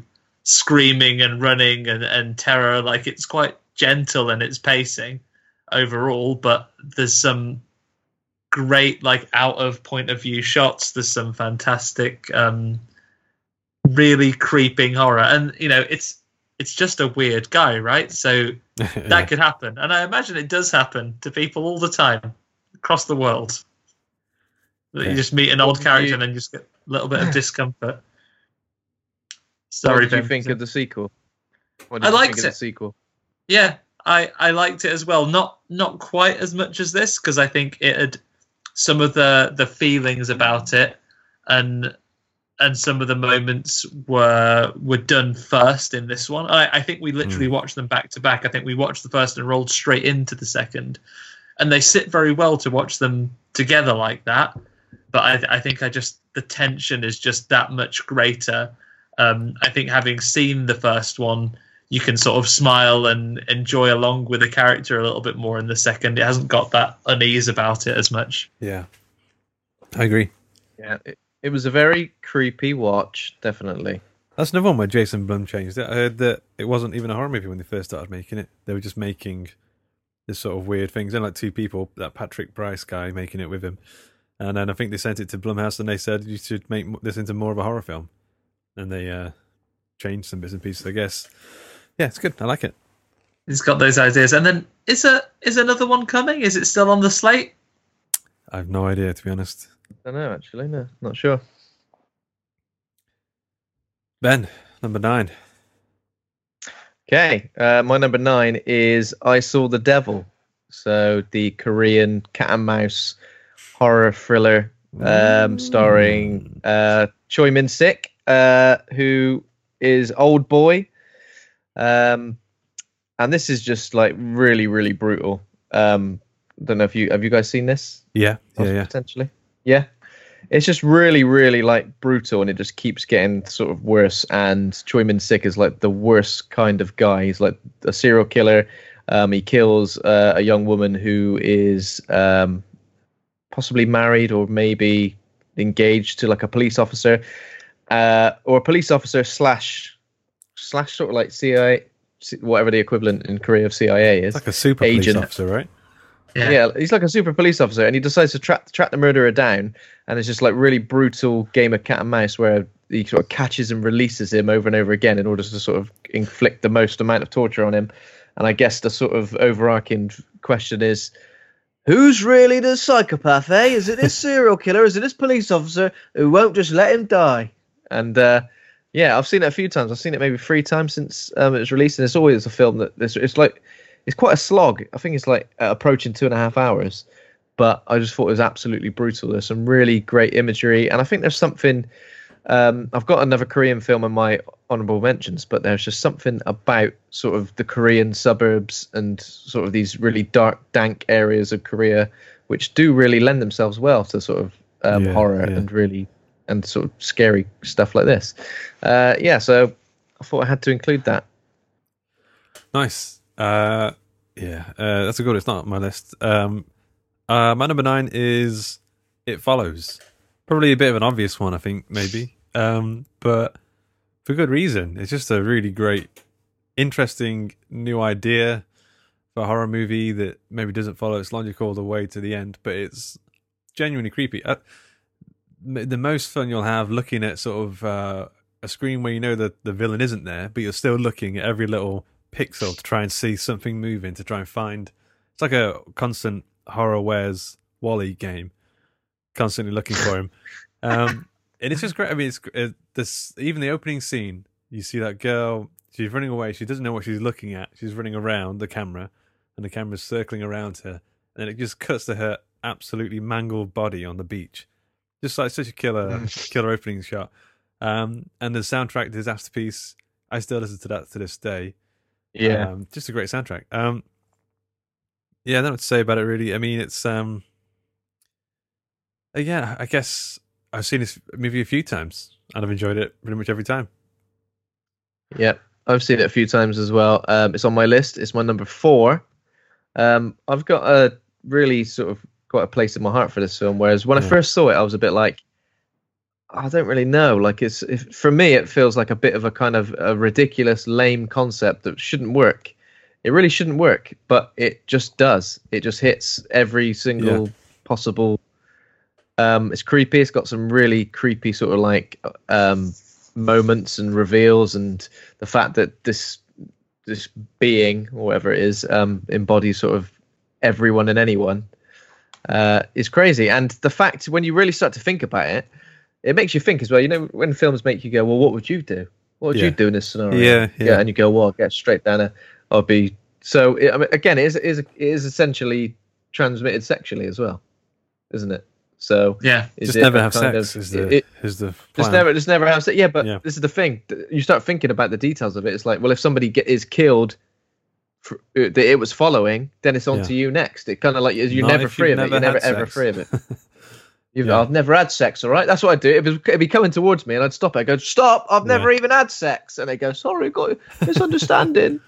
H: screaming and running and terror. Like, it's quite gentle in its pacing overall, but there's some great, like, out of point of view shots. There's some fantastic, really creeping horror, and it's just a weird guy, right? So that could happen, and I imagine it does happen to people all the time across the world. You just meet an old character and then just get a little bit of discomfort. Sorry,
G: what did you think of the sequel?
H: I liked it. The sequel. Yeah, I liked it as well. Not quite as much as this, because I think it had some of the feelings about it, and some of the moments were done first in this one. I think we literally watched them back to back. I think we watched the first and rolled straight into the second, and they sit very well to watch them together like that. But I think the tension is just that much greater. I think having seen the first one, you can sort of smile and enjoy along with the character a little bit more in the second. It hasn't got that unease about it as much.
F: Yeah, I agree.
G: Yeah, it was a very creepy watch, definitely.
F: That's another one where Jason Blum changed it. I heard that it wasn't even a horror movie when they first started making it. They were just making this sort of weird things. And like two people, that Patrick Bryce guy making it with him. And then I think they sent it to Blumhouse and they said, you should make this into more of a horror film. And they changed some bits and pieces, I guess. Yeah, it's good. I like it.
H: He's got those ideas. And then is another one coming? Is it still on the slate?
F: I have no idea, to be honest.
G: I don't know, actually. No, not sure.
F: Ben, number 9.
G: Okay, my number 9 is I Saw the Devil. So the Korean cat and mouse horror thriller starring Choi Min-sik, who is Old Boy. And this is just like really, really brutal. Don't know if have you guys seen this?
F: Yeah.
G: Potentially. Yeah. It's just really, really like brutal, and it just keeps getting sort of worse. And Choi Min-sik is like the worst kind of guy. He's like a serial killer. He kills a young woman who is possibly married or maybe engaged to like a police officer, or a police officer slash sort of like CIA, whatever the equivalent in Korea of CIA is.
F: Like a super agent. Police officer, right?
G: Yeah, he's like a super police officer, and he decides to track the murderer down, and it's just like really brutal game of cat and mouse where he sort of catches and releases him over and over again in order to sort of inflict the most amount of torture on him. And I guess the sort of overarching question is, who's really the psychopath, eh? Is it this serial killer? Is it this police officer who won't just let him die? And yeah, I've seen it a few times. I've seen it maybe 3 times since it was released, and it's always a film that it's quite a slog. I think it's like approaching 2.5 hours, but I just thought it was absolutely brutal. There's some really great imagery, and I think there's something. I've got another Korean film in my honorable mentions, but there's just something about sort of the Korean suburbs and sort of these really dark, dank areas of Korea, which do really lend themselves well to sort of horror and sort of scary stuff like this. So I thought I had to include that.
F: Nice. That's a good. It's not on my list. My number 9 is It Follows. Probably a bit of an obvious one, I think, maybe. But for good reason. It's just a really great, interesting new idea for a horror movie that maybe doesn't follow its logic all the way to the end, but it's genuinely creepy. The most fun you'll have looking at sort of a screen where you know that the villain isn't there, but you're still looking at every little pixel to try and see something moving, to try and find. It's like a constant horror Where's Wally game, constantly looking for him. And it's just great. I mean, this even the opening scene, you see that girl, she's running away, she doesn't know what she's looking at, she's running around the camera, and the camera's circling around her, and it just cuts to her absolutely mangled body on the beach. Just like such a killer opening shot. And the soundtrack, Disaster Piece, I still listen to that to this day.
G: Yeah.
F: Just a great soundtrack. I don't know what to say about it, really. I mean, it's I guess I've seen this movie a few times, and I've enjoyed it pretty much every time.
G: Yeah, I've seen it a few times as well. It's on my list. It's my number 4. I've got a really sort of quite a place in my heart for this film, whereas when I first saw it, I was a bit like, I don't really know. Like for me, it feels like a bit of a kind of a ridiculous, lame concept that shouldn't work. It really shouldn't work, but it just does. It just hits every single possible. It's creepy. It's got some really creepy sort of like moments and reveals, and the fact that this being, or whatever it is, embodies sort of everyone and anyone, is crazy. And the fact, when you really start to think about it, it makes you think as well. You know, when films make you go, well, what would you do? What would you do in this scenario? Yeah. And you go, well, I'll get straight down. I'll be. So, I mean, again, it is essentially transmitted sexually as well, isn't it? So
F: just never have sex is the plan.
G: Just never have sex. Yeah, but this is the thing. You start thinking about the details of it. It's like, well, if somebody is killed, that it was following, then it's on to you next. It kind of like you're never free of it. You're never ever free of it. I've never had sex. All right, that's what I do. It'd be coming towards me, and I'd stop it. I'd go, stop! I've never even had sex, and they go, sorry, got misunderstanding.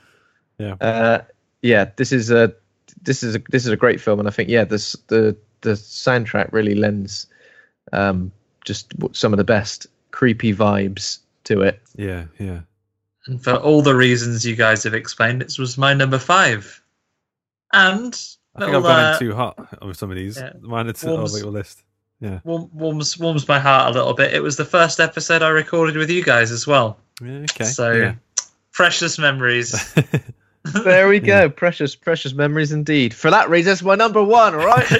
G: This is a great film, and I think the soundtrack really lends just some of the best creepy vibes to it.
F: Yeah.
H: And for all the reasons you guys have explained, it was my number 5. And
F: I think I've gone in too hot with some of these. Mine it's your list. Yeah,
H: warms my heart a little bit. It was the first episode I recorded with you guys as well.
F: Yeah, okay.
H: So precious memories.
G: There we go. Precious memories indeed. For that reason, it's my number 1, all right?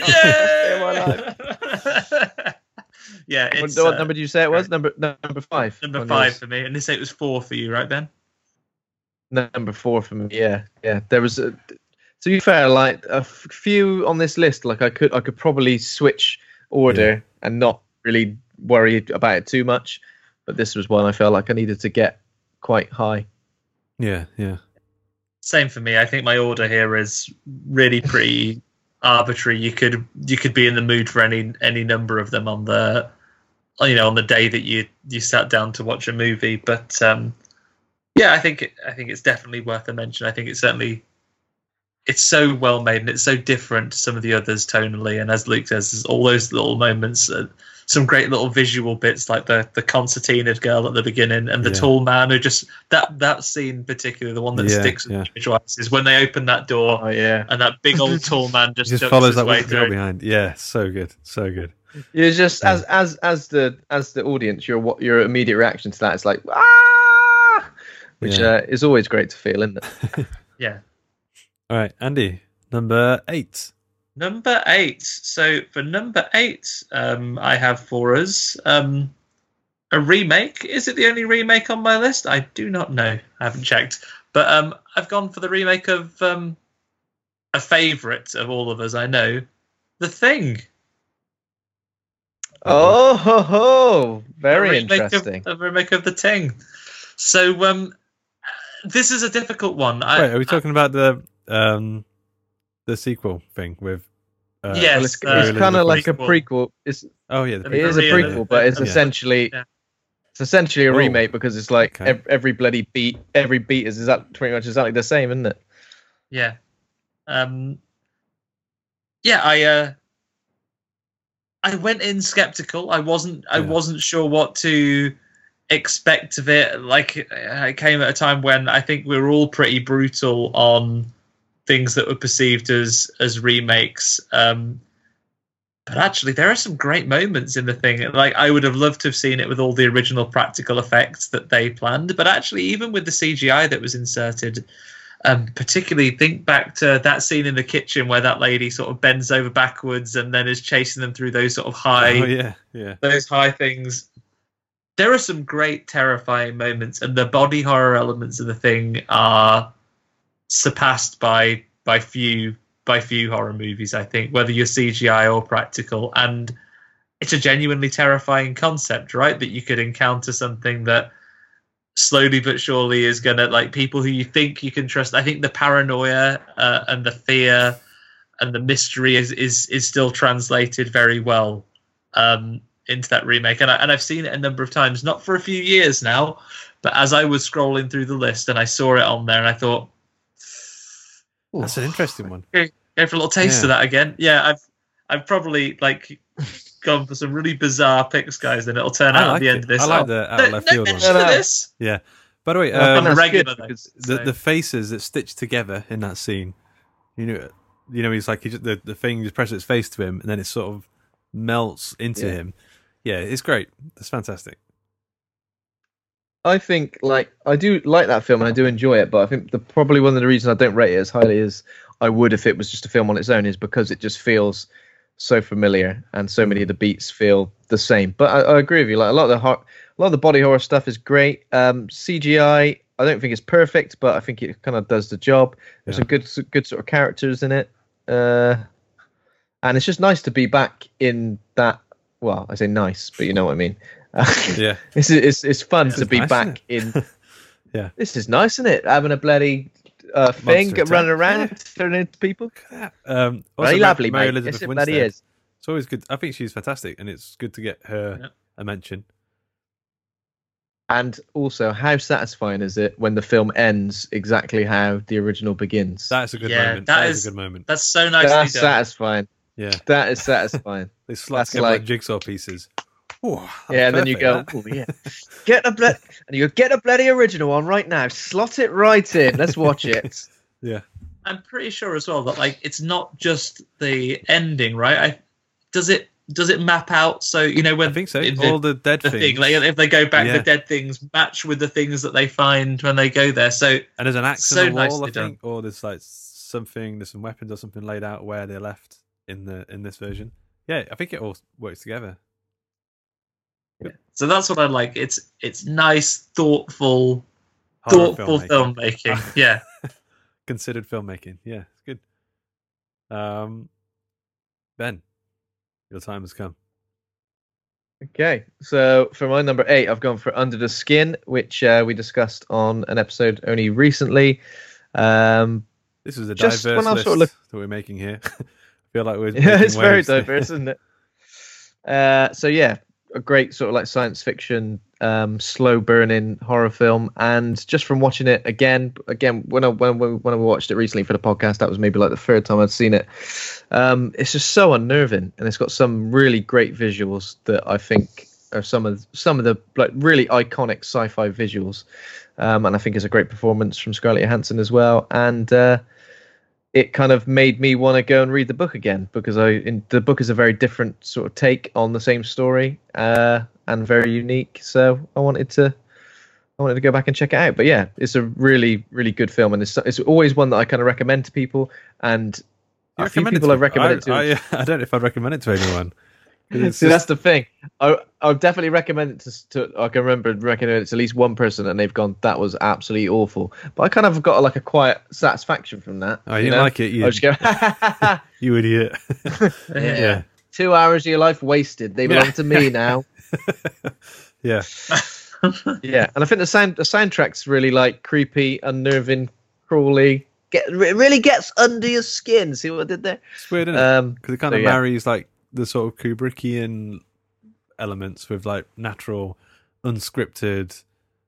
H: Yeah. It's,
G: what number did you say it was? Number 5.
H: Number 5 for me. And you say it was 4 for you, right, Ben?
G: Number 4 for me. Yeah. There was to be fair, like a few on this list, like I could probably switch order and not really worry about it too much. But this was one I felt like I needed to get quite high.
F: Yeah.
H: Same for me. I think my order here is really pretty arbitrary. You could be in the mood for any number of them on the day that you sat down to watch a movie. But I think it's definitely worth a mention. I think it's so well made and it's so different to some of the others tonally. And as Luke says, there's all those little moments. Some great little visual bits like the concertina girl at the beginning and the tall man who just that scene particularly, the one that sticks with me is when they open that door and that big old tall man just
F: follows that
H: way
F: girl behind. Yeah, so good.
G: You're just as the audience, your immediate reaction to that is like which is always great to feel, isn't it?
H: Yeah.
F: All right, Andy, number 8.
H: Number 8. So for number 8, I have for us a remake. Is it the only remake on my list? I do not know. I haven't checked. But I've gone for the remake of a favourite of all of us, I know, The Thing.
G: Very interesting.
H: A remake of The Thing. So this is a difficult one.
F: Wait, are we talking about the sequel thing with
G: yes, it's kind of like a prequel. It is a prequel, but it's essentially a remake because it's like every bloody beat, every beat is pretty much exactly the same, isn't it?
H: Yeah. I went in skeptical. I wasn't sure what to expect of it. Like, it came at a time when I think we were all pretty brutal on things that were perceived as remakes. But actually, there are some great moments in The Thing. Like, I would have loved to have seen it with all the original practical effects that they planned. But actually, even with the CGI that was inserted, particularly think back to that scene in the kitchen where that lady sort of bends over backwards and then is chasing them through those sort of high, those high things. There are some great, terrifying moments, and the body horror elements of The Thing are surpassed by few horror movies, I think, whether you're CGI or practical. And it's a genuinely terrifying concept, right? That you could encounter something that slowly but surely is gonna, like, people who you think you can trust. I think the paranoia and the fear and the mystery is still translated very well into that remake. And I've seen it a number of times, not for a few years now, but as I was scrolling through the list and I saw it on there and I thought,
F: that's an interesting one.
H: Go for a little taste of that again. Yeah, I've probably, like, gone for some really bizarre picks, guys, and it'll turn out at the end of this.
F: I like the out of left field
H: mention
F: one.
H: of this.
F: Yeah. By the way,
H: regular
F: the faces that stitch together in that scene, you know, he's like the thing just presses its face to him, and then it sort of melts into him. Yeah, it's great. It's fantastic.
G: I think I do like that film and I do enjoy it, but I think probably one of the reasons I don't rate it as highly as I would if it was just a film on its own is because it just feels so familiar and so many of the beats feel the same. But I agree with you. Like a lot of the body horror stuff is great. CGI, I don't think it's perfect, but I think it kind of does the job. There's some good sort of characters in it, and it's just nice to be back in that. Well, I say nice, but you know what I mean.
F: Yeah,
G: it's fun to be back in.
F: Yeah,
G: this is nice, isn't it? Having a bloody thing running around, turning into people. Very lovely, mate.
F: Elizabeth
G: Yes, it is.
F: It's always good. I think she's fantastic, and it's good to get her a mention.
G: And also, how satisfying is it when the film ends exactly how the original begins?
F: That's a good moment. That is a good moment.
H: That's so nicely done.
G: That's satisfying.
F: Yeah,
G: that is satisfying.
F: They slot together like jigsaw pieces.
G: Ooh, yeah, and then you go, oh, yeah, get a bloody original on right now. Slot it right in. Let's watch it.
F: Yeah,
H: I'm pretty sure as well that it's not just the ending, right? Does it map out so when
F: I think so. All the dead things,
H: if they go back, the dead things match with the things that they find when they go there. So
F: and there's an axe in the wall, I think, or there's there's some weapons or something laid out where they're left in this version. Yeah, I think it all works together.
H: Yeah. So that's what I like. It's nice, thoughtful filmmaking. Yeah,
F: considered filmmaking. Yeah, it's good. Ben, your time has come.
G: Okay, so for my number 8, I've gone for Under the Skin, which we discussed on an episode only recently.
F: This is a diverse list that we're making here. I feel like we're
G: it's very diverse, isn't it? So yeah, a great sort of science fiction, slow burning horror film, and just from watching it again when I watched it recently for the podcast, that was maybe the third time I'd seen it. It's just so unnerving, and it's got some really great visuals that I think are some of the really iconic sci-fi visuals, and I think it's a great performance from Scarlett Johansson as well, and it kind of made me want to go and read the book again, because the book is a very different sort of take on the same story, and very unique. So I wanted to go back and check it out. But yeah, it's a really, really good film, and it's always one that I kind of recommend to people. And a few people I've recommended it to.
F: I don't know if I'd recommend it to anyone.
G: See, that's the thing. I'll definitely recommend it to. I can remember recommending it to at least one person, and they've gone, "That was absolutely awful." But I kind of got a quiet satisfaction from that.
F: Oh, you didn't like it? I just go, "You idiot!"
G: Yeah. 2 hours of your life wasted. They belong to me now.
F: Yeah.
G: Yeah, and I think the soundtrack's really creepy, unnerving, crawly. It really gets under your skin. See what I did there?
F: It's weird, isn't it? Because it kind of marries the sort of Kubrickian elements with natural, unscripted,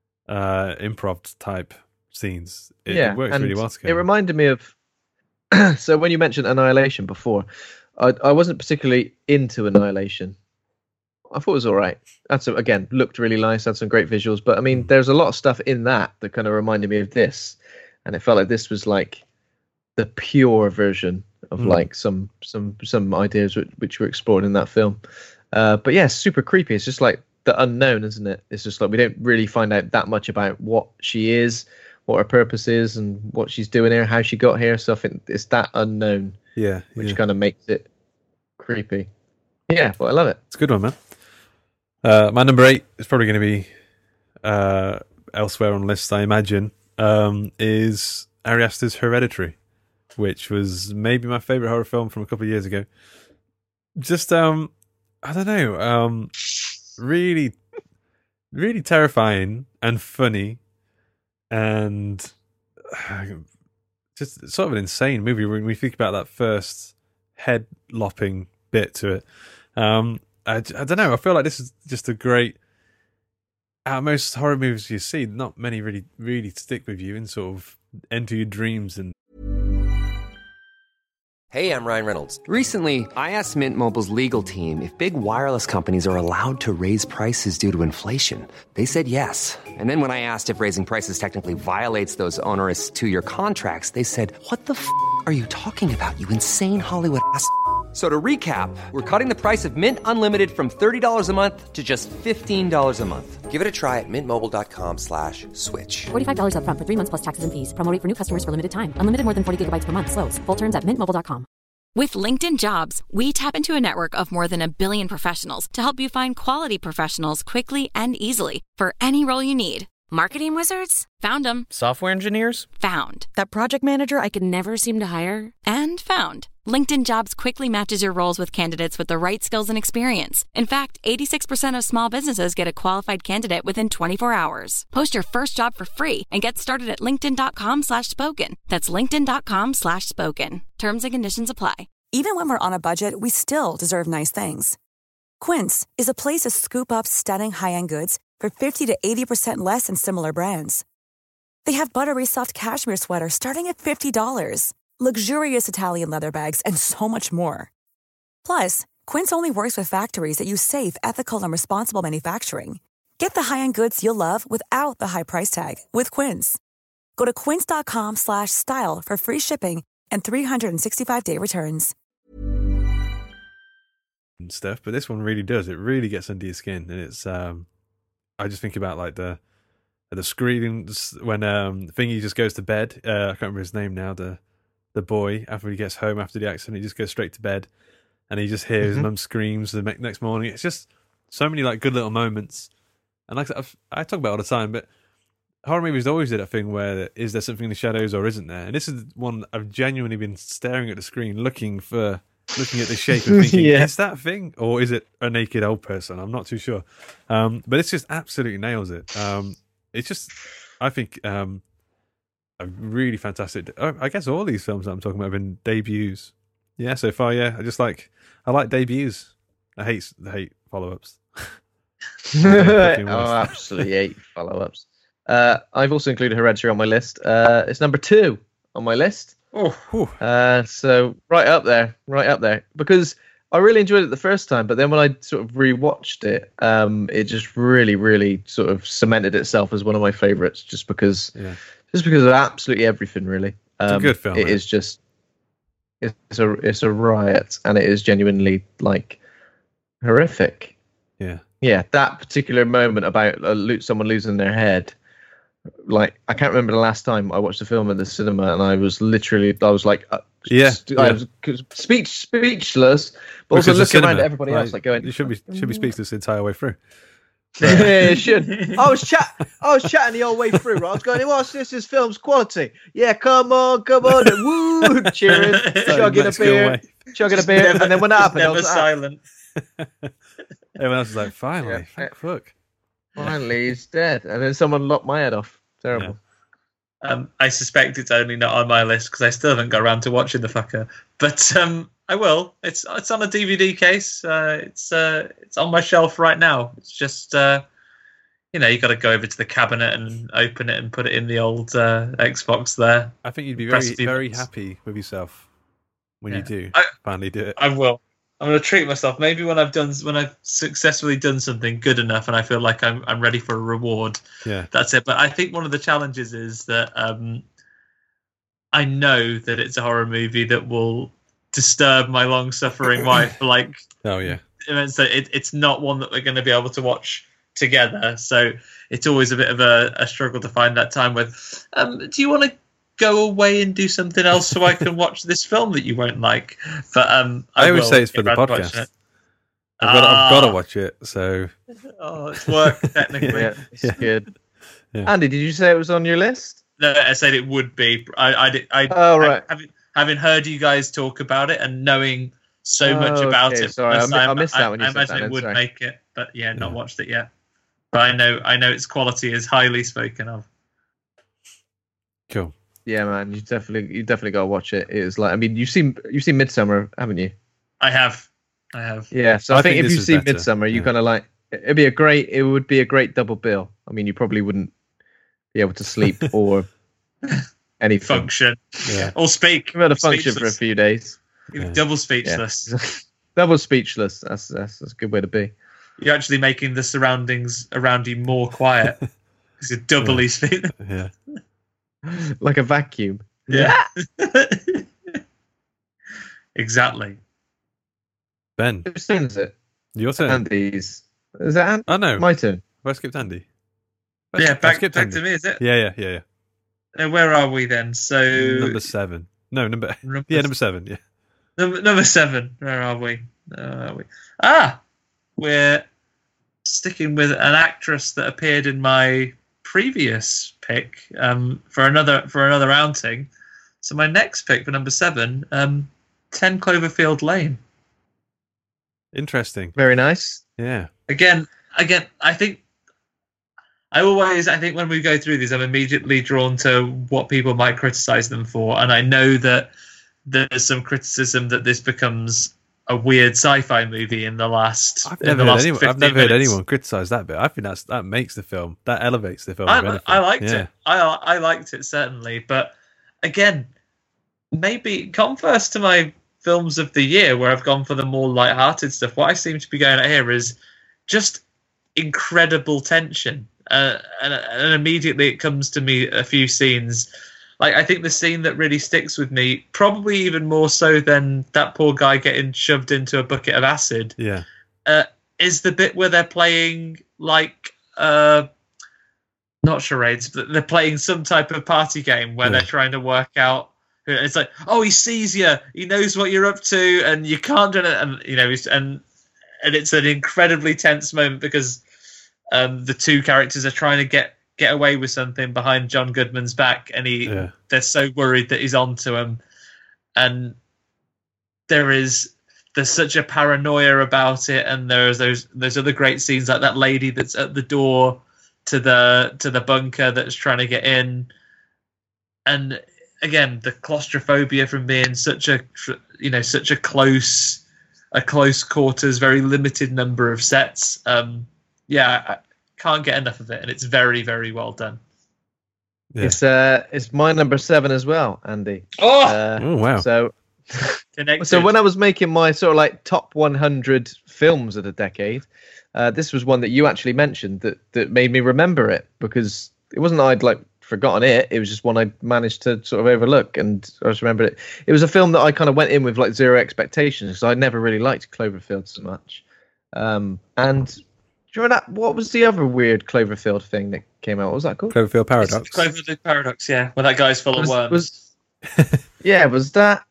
F: improv type scenes. It works really well together.
G: It reminded me of. So when you mentioned Annihilation before, I wasn't particularly into Annihilation. I thought it was all right. Again, looked really nice, had some great visuals, but I mean, there's a lot of stuff in that kind of reminded me of this, and it felt like this was the pure version of some ideas which were explored in that film. But yeah, super creepy. It's just the unknown, isn't it? It's just we don't really find out that much about what she is, what her purpose is, and what she's doing here, how she got here. So I think it's that unknown, which kind of makes it creepy. Yeah, but I love it.
F: It's a good one, man. My number 8 is probably going to be elsewhere on lists, I imagine, is Ari Aster's Hereditary, which was maybe my favourite horror film from a couple of years ago. Just, I don't know, really, really terrifying and funny, and just sort of an insane movie when we think about that first head-lopping bit to it. I don't know, I feel like this is just a great... Out of most horror movies you see, not many really, really stick with you and sort of enter your dreams and...
D: Hey, I'm Ryan Reynolds. Recently, I asked Mint Mobile's legal team if big wireless companies are allowed to raise prices due to inflation. They said yes. And then when I asked if raising prices technically violates those onerous 2-year contracts, they said, "What the f*** are you talking about, you insane Hollywood ass?" So to recap, we're cutting the price of Mint Unlimited from $30 a month to just $15 a month. Give it a try at mintmobile.com/switch.
E: $45 up front for 3 months plus taxes and fees. Promo rate for new customers for limited time. Unlimited more than 40 gigabytes per month. Slows full terms at mintmobile.com.
B: With LinkedIn Jobs, we tap into a network of more than 1 billion professionals to help you find quality professionals quickly and easily for any role you need. Marketing wizards? Found them.
C: Software engineers?
B: Found. That project manager I could never seem to hire? And found. LinkedIn Jobs quickly matches your roles with candidates with the right skills and experience. In fact, 86% of small businesses get a qualified candidate within 24 hours. Post your first job for free and get started at linkedin.com/spoken. That's linkedin.com/spoken. Terms and conditions apply.
I: Even when we're on a budget, we still deserve nice things. Quince is a place to scoop up stunning high-end goods for 50 to 80% less than similar brands. They have buttery soft cashmere sweaters starting at $50, luxurious Italian leather bags, and so much more. Plus, Quince only works with factories that use safe, ethical, and responsible manufacturing. Get the high-end goods you'll love without the high price tag with Quince. Go to quince.com/style for free shipping and 365-day returns.
F: And stuff, but this one really does. It really gets under your skin, and it's. I just think about like the screaming when Thingy just goes to bed. I can't remember his name now. The boy, after he gets home after the accident, he just goes straight to bed, and he just hears his mum screams the next morning. It's just so many like good little moments, and like I talk about it all the time, but horror movies always do that thing where is there something in the shadows or isn't there? And this is one I've genuinely been staring at the screen, looking at the shape and thinking, is that thing or is it a naked old person? I'm not too sure. But it's just absolutely nails it. It's just, I think, a really fantastic. I guess all these films that I'm talking about have been debuts. Yeah, so far, yeah. I like debuts. I hate follow-ups.
G: Absolutely hate follow-ups. I've also included Hereditary on my list. It's number 2 on my list. So right up there, because I really enjoyed it the first time, but then when I sort of rewatched it, it just really, really sort of cemented itself as one of my favorites, just because of absolutely everything. Really,
F: it's a good film.
G: It is just, it's a riot, and it is genuinely like horrific. Yeah. That particular moment about someone losing their head. Like, I can't remember the last time I watched a film in the cinema, and I was like, I was speechless, but also looking around at everybody else, like going,
F: you should be speechless the entire way through.
G: Yeah, you should. I was chatting the whole way through. Right? I was going, "What's this? This film's quality." Yeah, come on, woo, cheering, chugging a beer, and then when that happened, I was
H: silent.
F: Everyone else was like, "Finally, thank fuck."
G: Finally, he's dead, and then someone locked my head off. Terrible.
H: I suspect it's only not on my list because I still haven't got around to watching the fucker. But I will. It's on a DVD case. It's on my shelf right now. It's just you got to go over to the cabinet and open it and put it in the old Xbox there.
F: I think you'd be very very happy with yourself when you do finally do it.
H: I will. I'm going to treat myself. Maybe when I've successfully done something good enough, and I feel like I'm ready for a reward.
F: Yeah,
H: that's it. But I think one of the challenges is that I know that it's a horror movie that will disturb my long-suffering wife. Like,
F: oh yeah,
H: so it's not one that we're going to be able to watch together. So it's always a bit of a struggle to find that time with. Do you want to go away and do something else so I can watch this film that you won't like? But
F: I always say it's for the podcast. I've got to watch it. So
H: it's work technically.
G: It's good. Yeah. Andy, did you say it was on your list?
H: No, I said it would be. Having heard you guys talk about it and knowing so much about it.
G: Sorry, I missed that when you said that.
H: I imagine it would make it, but not watched it yet. But I know its quality is highly spoken of.
F: Cool.
G: Yeah, man, you definitely got to watch it. It is like, I mean, you've seen Midsommar, haven't you?
H: I have.
G: Yeah, so I think if you see Midsommar, you kind of like it would be a great double bill. I mean, you probably wouldn't be able to sleep or any
H: function, or speak.
G: You had to function for a few days.
H: You're double speechless.
G: Yeah. Double speechless. That's a good way to be.
H: You're actually making the surroundings around you more quiet because you're doubly speechless.
F: Yeah.
G: Like a vacuum.
H: Yeah. Exactly.
G: Ben. Whose turn is it?
F: Your turn.
G: Andy's. Is that Andy?
F: Oh, no.
G: My turn.
F: Have I skipped Andy?
H: Back to me, is it?
F: Yeah.
H: Where are we then? So
F: number 7. No, number 7. Yeah.
H: Number 7. Where are we? We're sticking with an actress that appeared in my previous pick for another outing. So my next pick for number 7, 10 Cloverfield Lane.
F: Interesting.
G: Very nice.
F: Yeah.
H: Again, I think when we go through these, I'm immediately drawn to what people might criticize them for, and I know that there's some criticism that this becomes a weird sci-fi movie in the last.
F: I've never heard anyone criticize that bit. I think that makes the film, that elevates the film.
H: I liked it. I liked it certainly, but again, maybe come first to my films of the year where I've gone for the more light-hearted stuff. What I seem to be going at here is just incredible tension, and immediately it comes to me a few scenes. Like, I think the scene that really sticks with me, probably even more so than that poor guy getting shoved into a bucket of acid, is the bit where they're playing, like, not charades, but they're playing some type of party game where they're trying to work out. It's like, oh, he sees you, he knows what you're up to, and you can't do it. And and it's an incredibly tense moment because the two characters are trying to get away with something behind John Goodman's back, and they're so worried that he's onto him, and there's such a paranoia about it, and there's those other great scenes like that lady that's at the door to the bunker that's trying to get in, and again the claustrophobia from being such a close quarters, very limited number of sets. I can't get enough of it, and it's very, very well done.
F: Yeah.
G: It's my number 7 as well, Andy.
F: Oh wow!
G: So when I was making my sort of like top 100 films of the decade, this was one that you actually mentioned that made me remember it, because it wasn't that I'd like forgotten it. It was just one I managed to sort of overlook, and I just remembered it. It was a film that I kind of went in with like zero expectations, because I never really liked Cloverfield so much. And do you remember that? What was the other weird Cloverfield thing that came out? What was that called?
F: Cloverfield Paradox.
H: Cloverfield Paradox, yeah. Where that guy's full of worms.
G: That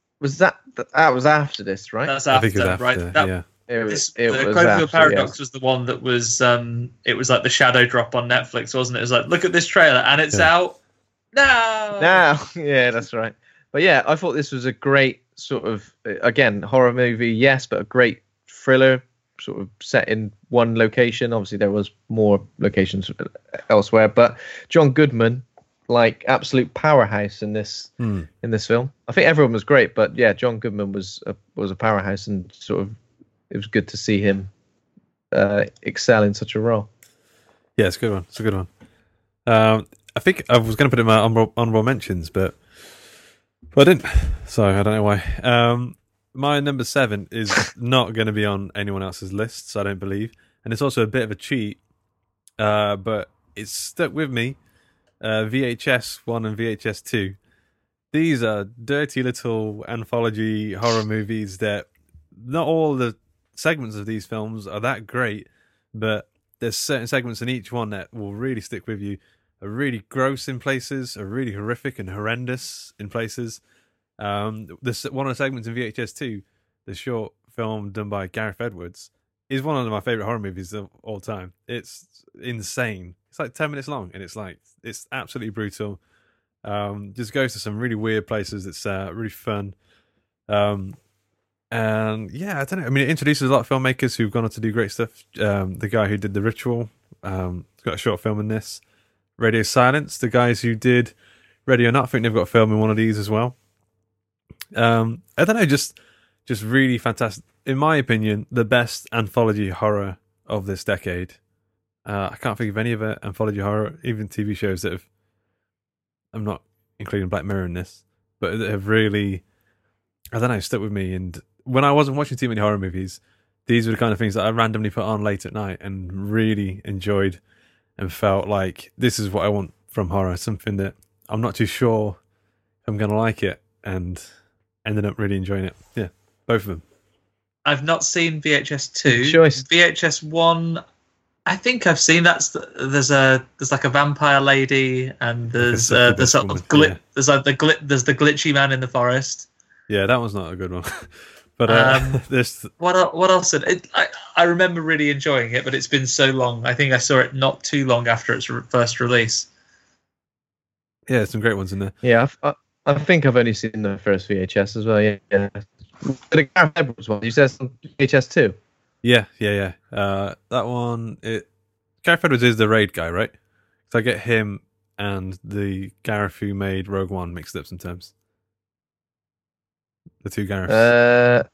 G: was after this, right?
H: That's after, right? Cloverfield Paradox was the one that was it was like the shadow drop on Netflix, wasn't it? It was like, look at this trailer and it's out now.
G: Yeah, that's right. But yeah, I thought this was a great sort of, again, horror movie, yes, but a great thriller, sort of set in one location. Obviously there was more locations elsewhere, but John Goodman, like, absolute powerhouse in this film. I think everyone was great, but yeah, John Goodman was a powerhouse, and sort of it was good to see him excel in such a role.
F: Yeah, it's a good one. It's a good one. I think I was going to put it in my honorable mentions, but I didn't. So I don't know why. My number 7 is not going to be on anyone else's lists, I don't believe, and it's also a bit of a cheat, but it's stuck with me. VHS 1 and VHS 2. These are dirty little anthology horror movies that not all the segments of these films are that great, but there's certain segments in each one that will really stick with you. Are really gross in places, are really horrific and horrendous in places. One of the segments in VHS 2, the short film done by Gareth Edwards, is one of my favourite horror movies of all time. It's insane. It's like 10 minutes long, and it's absolutely brutal. Just goes to some really weird places. It's really fun. And yeah, I don't know. I mean, it introduces a lot of filmmakers who've gone on to do great stuff. The guy who did The Ritual, got a short film in this. Radio Silence, the guys who did Ready or Not, I think they've got a film in one of these as well. I don't know, just really fantastic. In my opinion, the best anthology horror of this decade. I can't think of any other anthology horror, even TV shows that have, I'm not including Black Mirror in this, but that have really I don't know, stuck with me. And when I wasn't watching too many horror movies, these were the kind of things that I randomly put on late at night and really enjoyed and felt like this is what I want from horror, something that I'm not too sure I'm going to like it, and ended up really enjoying it. Yeah, both of them.
H: I've not seen VHS 2.
G: Good choice.
H: VHS 1, I think I've seen. There's like a vampire lady, and there's the sort of there's the glitchy man in the forest.
F: Yeah, that one's not a good one. But there's
H: what else? I remember really enjoying it, but it's been so long. I think I saw it not too long after its first release.
F: Yeah, some great ones in there.
G: Yeah, I think I've only seen the first VHS as well. Yeah. The Gareth Edwards one. You said some VHS 2.
F: Yeah. That one. Gareth Edwards is the Raid guy, right? So I get him and the Gareth who made Rogue One mixed up sometimes. The two Gareths.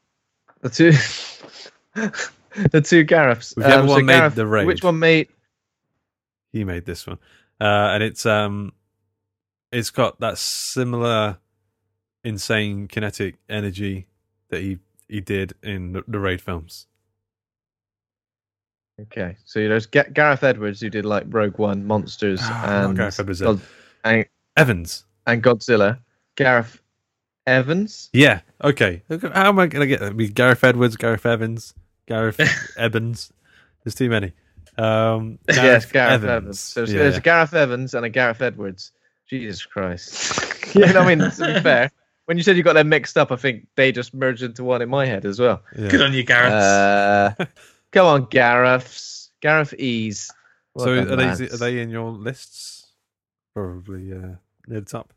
G: The two Gareths.
F: Whichever one made
G: Gareth,
F: the Raid.
G: Which one made?
F: He made this one, and it's got that similar insane kinetic energy that he did in the Raid films.
G: Okay, so there's Gareth Edwards who did like Rogue One, Monsters, and
F: Gareth Edwards,
G: and
F: Evans
G: and Godzilla. Gareth Evans.
F: Yeah. Okay. How am I going to get that? Gareth Edwards, Gareth Evans, Gareth Evans. There's too many.
G: Yes, Gareth Evans. So there's a Gareth Evans and a Gareth Edwards. Jesus Christ. You know, I mean, to be fair, when you said you got them mixed up, I think they just merged into one in my head as well.
F: Yeah.
H: Good on you, Gareth.
G: Come on, Gareth Ease.
F: Well so are they in your lists? Probably near the top.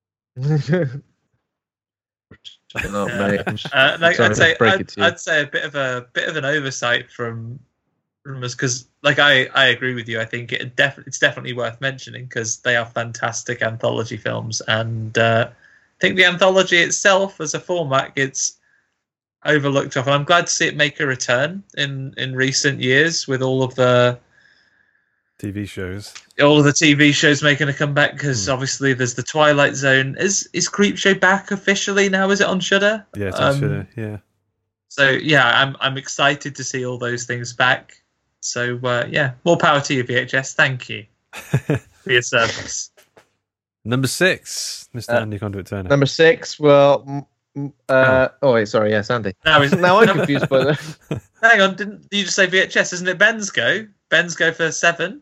H: I'd say a bit of an oversight from us, because like I agree with you. I think it's definitely worth mentioning because they are fantastic anthology films, and I think the anthology itself as a format gets overlooked off, and I'm glad to see it make a return in recent years with all of the
F: TV shows.
H: All of the TV shows making a comeback, because obviously there's the Twilight Zone. Is Creepshow back officially now? Is it on Shudder?
F: Yeah, it's on Shudder. Yeah.
H: So yeah, I'm excited to see all those things back. So yeah, more power to you, VHS. Thank you for your service.
F: Number 6, Mr. Andy Conduit Turner.
G: Number 6. Well, wait, sorry, yes, Andy. Now I'm confused by that.
H: Hang on, didn't you just say VHS? Isn't it Ben's go? Ben's go for 7.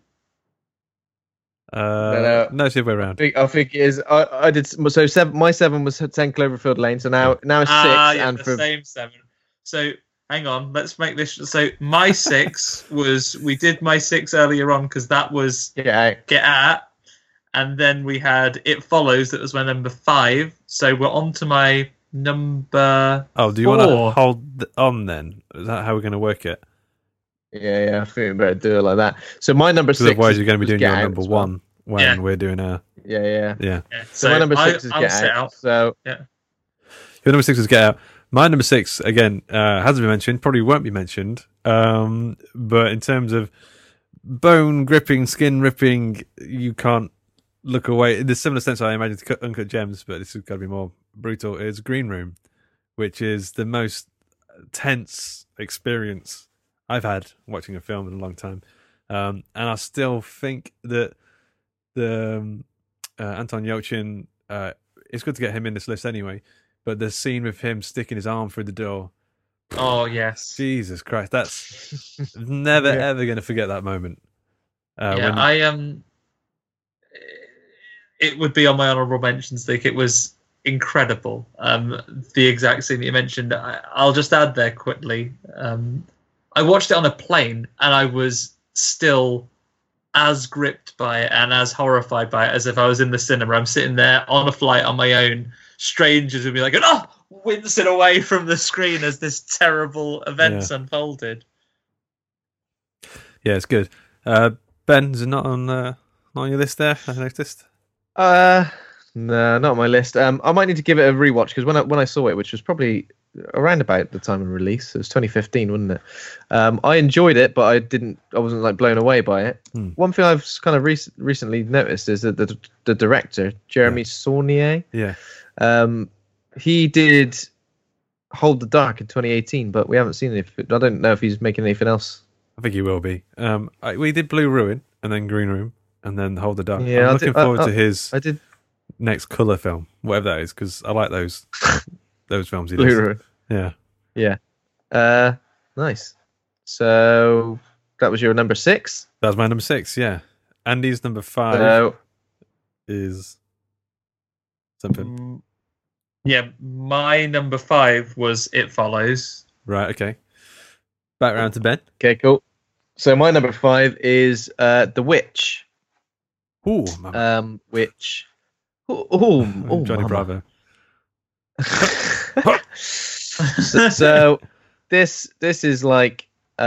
F: No, it's the other way around.
G: I think it is. I did so. 7. My 7 was 10 Cloverfield Lane. So now it's 6.
H: Yeah,
G: and
H: the
G: for
H: same 7. So hang on, let's make this. So my 6 was, we did my 6 earlier on because that was Get Out, and then we had It Follows. That was my number 5. So we're on to my number.
F: Oh, do you want to hold on then? Is that how we're going to work it?
G: Yeah, I think we better do it like that. So my number 6.
F: Otherwise, you're going to be doing your number 1 when we're doing our.
G: Yeah. So my number 6 is Get Out. So
F: your number 6 is Get Out. My number 6 again hasn't been mentioned. Probably won't be mentioned. But in terms of bone gripping, skin ripping, you can't look away. In the similar sense, I imagine to Uncut Gems, but this has got to be more brutal. Is Green Room, which is the most tense experience I've had watching a film in a long time, and I still think that the Anton Yelchin, it's good to get him in this list anyway, but the scene with him sticking his arm through the door,
H: oh yes,
F: Jesus Christ, that's never ever going to forget that moment.
H: It would be on my honourable mentions. Like, it was incredible. The exact scene that you mentioned, I'll just add there quickly. I watched it on a plane, and I was still as gripped by it and as horrified by it as if I was in the cinema. I'm sitting there on a flight on my own. Strangers would be like, wincing away from the screen as this terrible events unfolded.
F: Yeah, it's good. Ben, is it not on your list there? I noticed.
G: No, not on my list. I might need to give it a rewatch, because when I saw it, which was probably around about the time of release, it was 2015, wasn't it? I enjoyed it, but I wasn't like blown away by it. One thing I've kind of recently noticed is that the director, Jeremy Saulnier, he did Hold the Dark in 2018, but we haven't seen it. I don't know if he's making anything else.
F: I think he will be. We did Blue Ruin and then Green Room and then Hold the Dark.
G: Yeah,
F: I'm looking forward to his
G: I did
F: next colour film, whatever that is, because I like those films he
G: Blue
F: does.
G: Ruin.
F: Yeah.
G: Yeah. Nice. So that was your number 6.
F: That was my number 6, yeah. Andy's number 5
G: So,
F: is something.
H: Yeah, my number 5 was It Follows.
F: Right, okay. Back round to Ben.
G: okay, cool. So my number 5 is The Witch.
F: Ooh,
G: Which.
F: Johnny
G: mama.
F: Bravo.
G: so this is like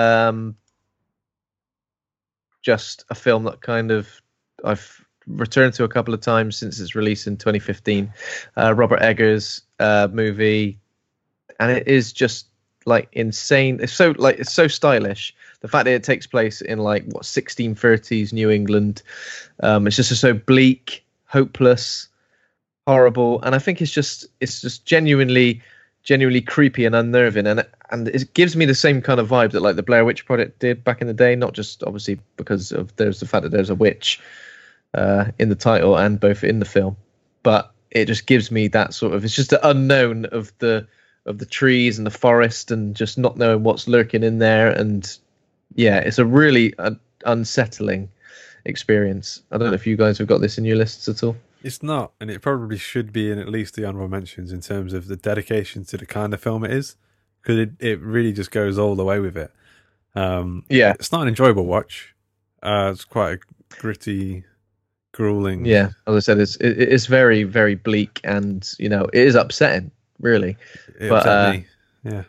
G: just a film that kind of I've returned to a couple of times since its release in 2015. Robert Eggers movie, and it is just like insane. It's so stylish. The fact that it takes place in 1630s New England, it's just so bleak, hopeless, horrible, and I think it's just genuinely creepy and unnerving, and it gives me the same kind of vibe that the Blair Witch Project did back in the day. Not just obviously because of there's the fact that there's a witch in the title and both in the film, but it just gives me that sort of, it's just the unknown of the trees and the forest and just not knowing what's lurking in there. And yeah, it's a really unsettling experience. I don't know if you guys have got this in your lists at all.
F: It's not, and it probably should be in at least the honourable mentions in terms of the dedication to the kind of film it is, because it really just goes all the way with it. It's not an enjoyable watch. It's quite a gritty, grueling.
G: Yeah, as I said, it's very, very bleak, and it is upsetting, really.
F: It upset me. Yeah,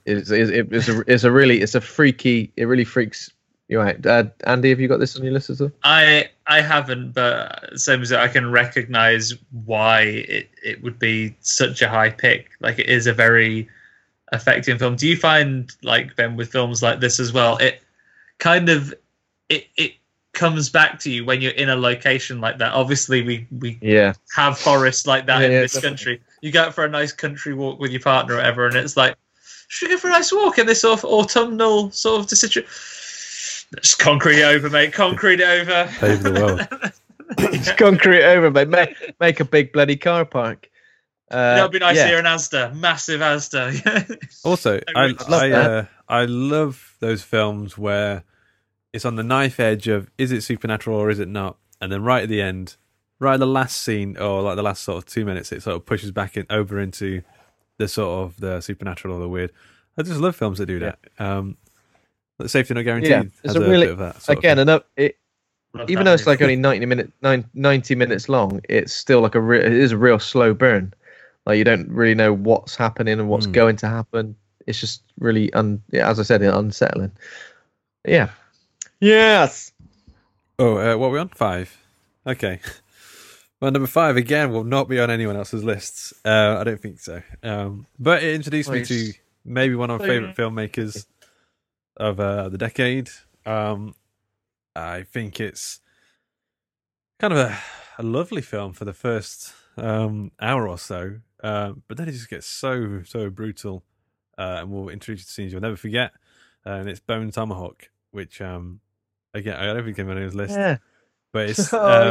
G: it's a freaky. It really freaks you out. Andy, have you got this on your list as well?
H: I haven't, but same as I can recognize why it would be such a high pick. Like, it is a very affecting film. Do you find, Ben, with films like this as well, it kind of it comes back to you when you're in a location like that? Obviously we have forests like that in this
G: definitely.
H: country. You go out for a nice country walk with your partner or whatever, and it's like, should we go for a nice walk in this sort of autumnal sort of situation? Just concrete over, mate. Concrete over.
F: Pave the world.
G: Just concrete over, mate. Make a big bloody car park.
H: That would be nice here in Asda. Massive Asda.
F: Also, I love those films where it's on the knife edge of, is it supernatural or is it not? And then right at the end, right at the last scene, or the last sort of 2 minutes, it sort of pushes back over into the sort of the supernatural or the weird. I just love films that do that. Safety Not Guaranteed.
G: Yeah, it's a really,
F: bit of that sort
G: again,
F: of
G: even though it's only 90 minutes long, it's still it is a real slow burn. You don't really know what's happening and what's going to happen. It's just really, as I said, unsettling. Yeah. Yes.
F: Oh, what are we on? 5. Okay. Well, number 5 again will not be on anyone else's lists. I don't think so. But it introduced me to maybe one of my favourite filmmakers of the decade. I think it's kind of a lovely film for the first hour or so, but then it just gets so brutal, and we'll introduce you to scenes you'll never forget. And it's Bone Tomahawk, which again, I don't think came on his list, but it's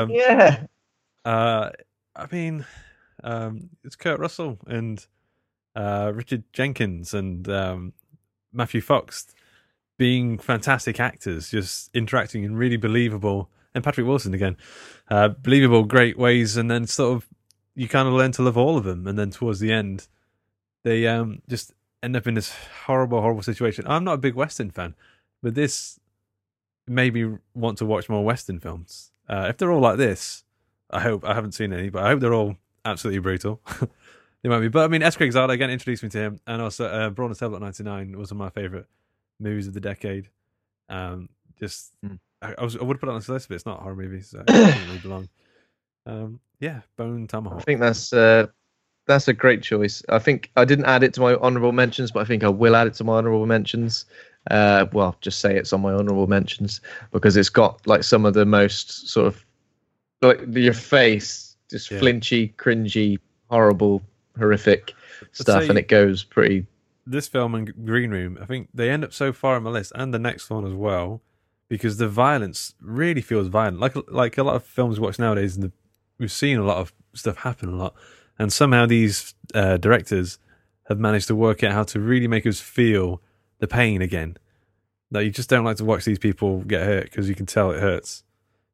F: I mean, it's Kurt Russell and Richard Jenkins and Matthew Fox being fantastic actors, just interacting in really believable, and Patrick Wilson again, believable, great ways, and then sort of you kind of learn to love all of them, and then towards the end, they just end up in this horrible situation. I'm not a big Western fan, but this made me want to watch more Western films. If they're all like this, I haven't seen any, but I hope they're all absolutely brutal. They might be, but I mean, S. Craig Zahler again introduced me to him, and also Brawn and Tablet 99 was one of my favourite movies of the decade. I would put it on this list, but it's not a horror movie, so it doesn't really belong. Bone Tomahawk.
G: I think that's a great choice. I think I didn't add it to my honourable mentions, but I think I will add it to my honourable mentions. Just say it's on my honourable mentions because it's got some of the most sort of your face just flinchy, cringy, horrible, horrific stuff, and it goes pretty
F: this film and Green Room, I think they end up so far on my list, and the next one as well, because the violence really feels violent. Like a lot of films we watch nowadays, and we've seen a lot of stuff happen a lot, and somehow these directors have managed to work out how to really make us feel the pain again. That you just don't like to watch these people get hurt because you can tell it hurts.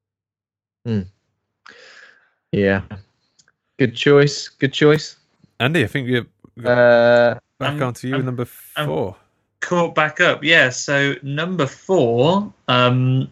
G: Yeah. Good choice.
F: Andy, I think you're back onto you with number 4.
H: Caught back up. Yeah, so number 4, I'm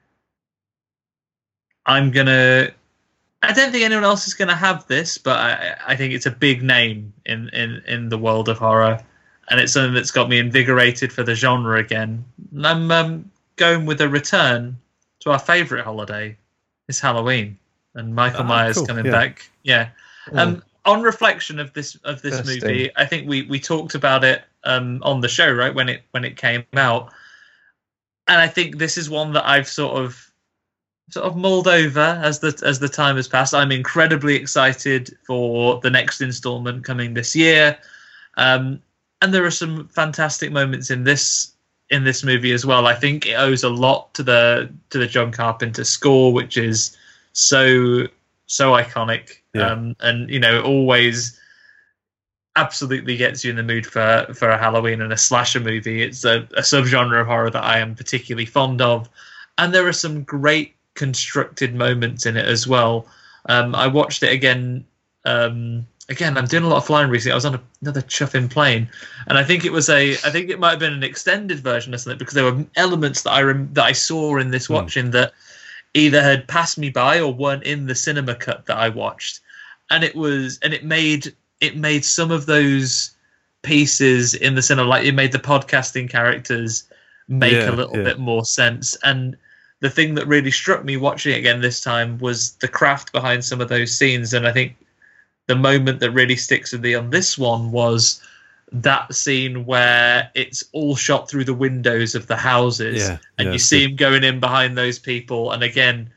H: gonna... I don't think anyone else is going to have this, but I think it's a big name in the world of horror, and it's something that's got me invigorated for the genre again. And I'm going with a return to our favourite holiday. It's Halloween, and Michael Myers coming back. Yeah. On reflection of this movie, I think we talked about it on the show, right, when it came out, and I think this is one that I've sort of mulled over as the time has passed. I'm incredibly excited for the next installment coming this year, and there are some fantastic moments in this movie as well. I think it owes a lot to the John Carpenter score, which is so iconic, and you know, always absolutely gets you in the mood for a Halloween and a slasher movie. It's a subgenre of horror that I am particularly fond of, and there are some great constructed moments in it as well. I watched it again. I'm doing a lot of flying recently. I was on another chuffing plane, and I think it might have been an extended version or something, because there were elements that I saw in this watching that either had passed me by or weren't in the cinema cut that I watched, and it made some of those pieces in the cinema, like it made the podcasting characters make a little bit more sense. And the thing that really struck me watching it again this time was the craft behind some of those scenes. And I think the moment that really sticks with me on this one was that scene where it's all shot through the windows of the houses, and you see him going in behind those people. And again,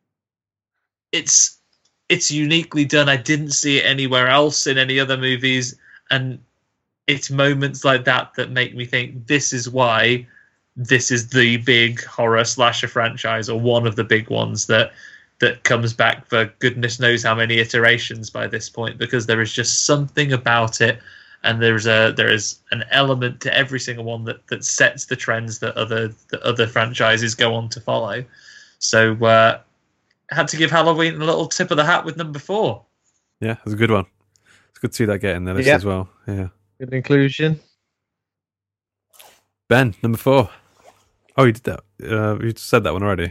H: it's uniquely done. I didn't see it anywhere else in any other movies. And it's moments like that that make me think this is why this is the big horror slasher franchise, or one of the big ones that comes back for goodness knows how many iterations by this point, because there is just something about it, and there is an element to every single one that sets the trends that other franchises go on to follow. So I had to give Halloween a little tip of the hat with number 4.
F: Yeah, that's a good one. It's good to see that get in the list as well. Yeah,
G: good inclusion.
F: Ben, number 4. Oh, you did that. You said that one already.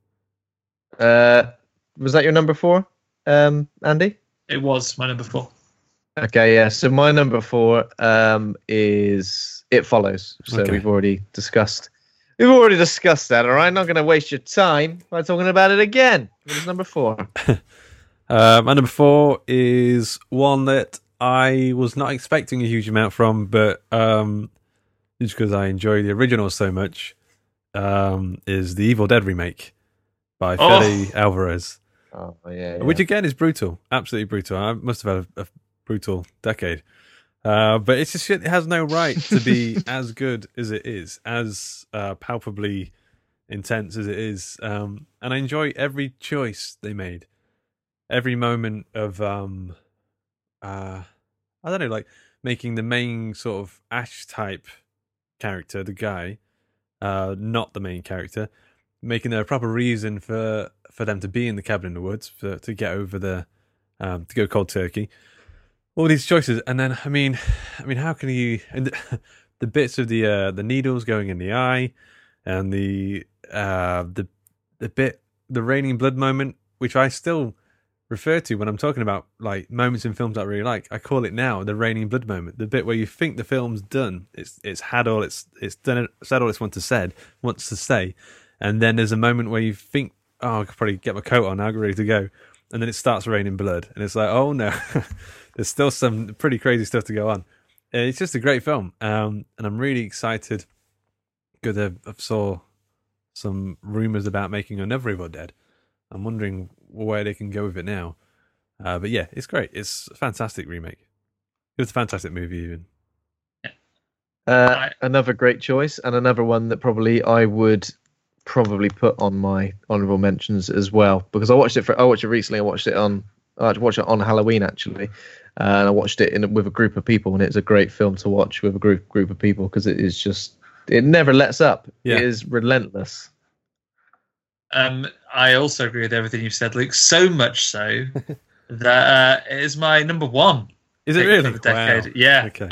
G: Was that your number 4, Andy?
H: It was my number 4.
G: Okay, yeah. So my number 4 is It Follows. So we've already discussed that. All right, not going to waste your time by talking about it again. What is number 4?
F: My number 4 is one that I was not expecting a huge amount from, but just because I enjoy the original so much, is the Evil Dead remake by Fede Alvarez.
G: Oh, yeah.
F: Which again is brutal, absolutely brutal. I must have had a brutal decade. But it's just it has no right to be as good as it is, as palpably intense as it is. And I enjoy every choice they made, every moment of I don't know, like making the main sort of Ash type character, the guy, not the main character, making there a proper reason for them to be in the cabin in the woods, to get over to go cold turkey. All these choices, and then I mean, how can you? And the bits of the needles going in the eye, and the raining blood moment, which I still refer to when I'm talking about like moments in films I really like. I call it now the raining blood moment, the bit where you think the film's done, it's had all it's done, said all it's wants to say, and then there's a moment where you think, oh, I could probably get my coat on now, ready to go, and then it starts raining blood, and it's like, oh no. There's still some pretty crazy stuff to go on. It's just a great film, and I'm really excited because I saw some rumours about making another Evil Dead. I'm wondering where they can go with it now. But yeah, it's great. It's a fantastic remake. It was a fantastic movie even.
G: Another great choice, and another one that I would probably put on my honorable mentions as well, because I watched it recently. I watched it on Halloween actually, and I watched it with a group of people, and it's a great film to watch with a group of people because it never lets up.
F: Yeah.
G: It is relentless.
H: I also agree with everything you've said, Luke. So much so that it is my number one.
F: Is it really?
H: For the decade.
F: Wow.
H: Yeah.
F: Okay.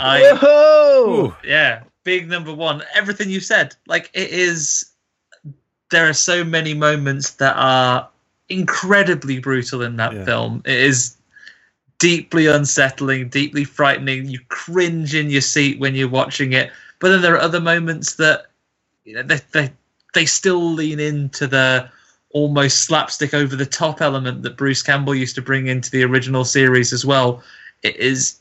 H: Yeah. Big number one. Everything you've said. Like, it is. There are so many moments that are incredibly brutal in that film. It is deeply unsettling, deeply frightening. You cringe in your seat when you're watching it. But then there are other moments that, you know, they still lean into the almost slapstick over the top element that Bruce Campbell used to bring into the original series as well. It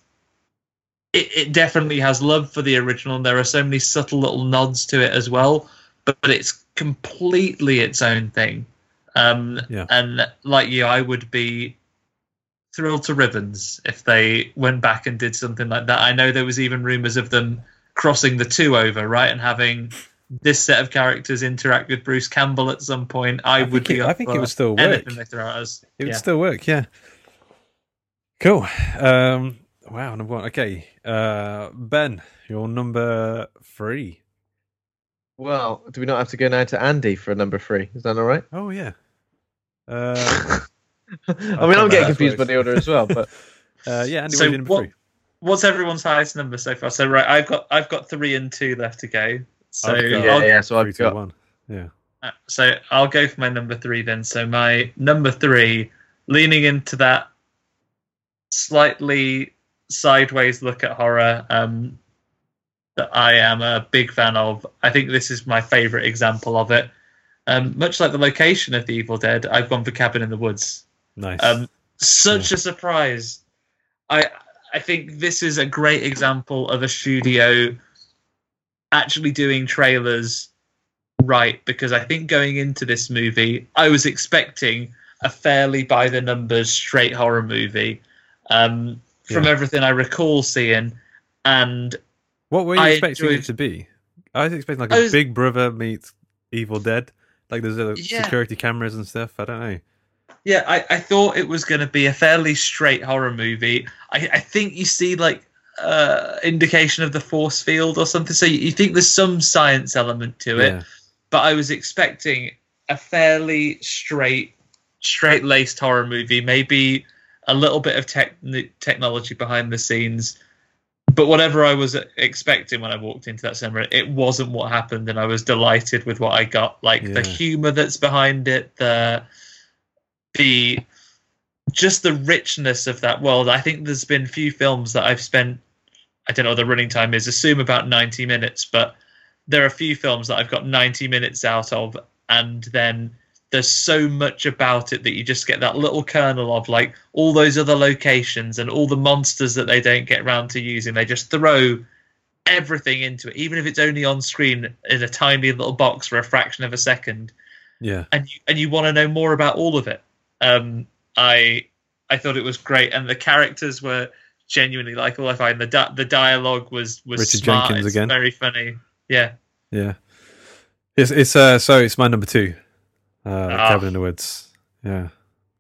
H: definitely has love for the original, and there are so many subtle little nods to it as well, but it's completely its own thing. And like you, I would be thrilled to ribbons if they went back and did something like that. I know there was even rumors of them crossing the two over, right, and having this set of characters interact with Bruce Campbell at some point. I think
F: it would still work.
H: Anything they throw at us.
F: It would still work, yeah. Cool. Wow, number one. Okay, Ben, your number 3.
G: Well, do we not have to go now to Andy for number 3? Is that all right?
F: Oh yeah.
G: I mean, I'm getting confused by the order as well, but
F: yeah. Andy,
H: so
F: number 3.
H: What's everyone's highest number so far? So right, I've got 3 and 2 left to go. So
G: so I've got
F: 1. Yeah.
H: So I'll go for my number 3 then. So my number 3, leaning into that slightly sideways look at horror that I am a big fan of. I think this is my favourite example of it. Much like the location of The Evil Dead, I've gone for Cabin in the Woods.
F: Nice.
H: Such a surprise. I think this is a great example of a studio actually doing trailers right, because I think going into this movie, I was expecting a fairly by-the-numbers straight horror movie from everything I recall seeing. And
F: what were you expecting it to be? I was expecting like Big Brother meets Evil Dead. Like there's security cameras and stuff. I don't know.
H: Yeah, I thought it was going to be a fairly straight horror movie. I think you see like indication of the force field or something. So you think there's some science element to it. But I was expecting a fairly straight-laced horror movie, maybe a little bit of technology behind the scenes. But whatever I was expecting when I walked into that cinema, it wasn't what happened, and I was delighted with what I got. Like the humor that's behind it, just the richness of that world. I think there's been few films that I've spent, I don't know what the running time is, assume about 90 minutes, but there are a few films that I've got 90 minutes out of, and then there's so much about it that you just get that little kernel of like all those other locations and all the monsters that they don't get around to using. They just throw everything into it, even if it's only on screen in a tiny little box for a fraction of a second.
F: Yeah.
H: And you want to know more about all of it. I thought it was great, and the characters were genuinely likable. I find the dialogue was
F: Richard
H: smart.
F: Jenkins
H: it's
F: again.
H: Very funny. Yeah.
F: It's my number 2. Cabin in the Woods. Yeah.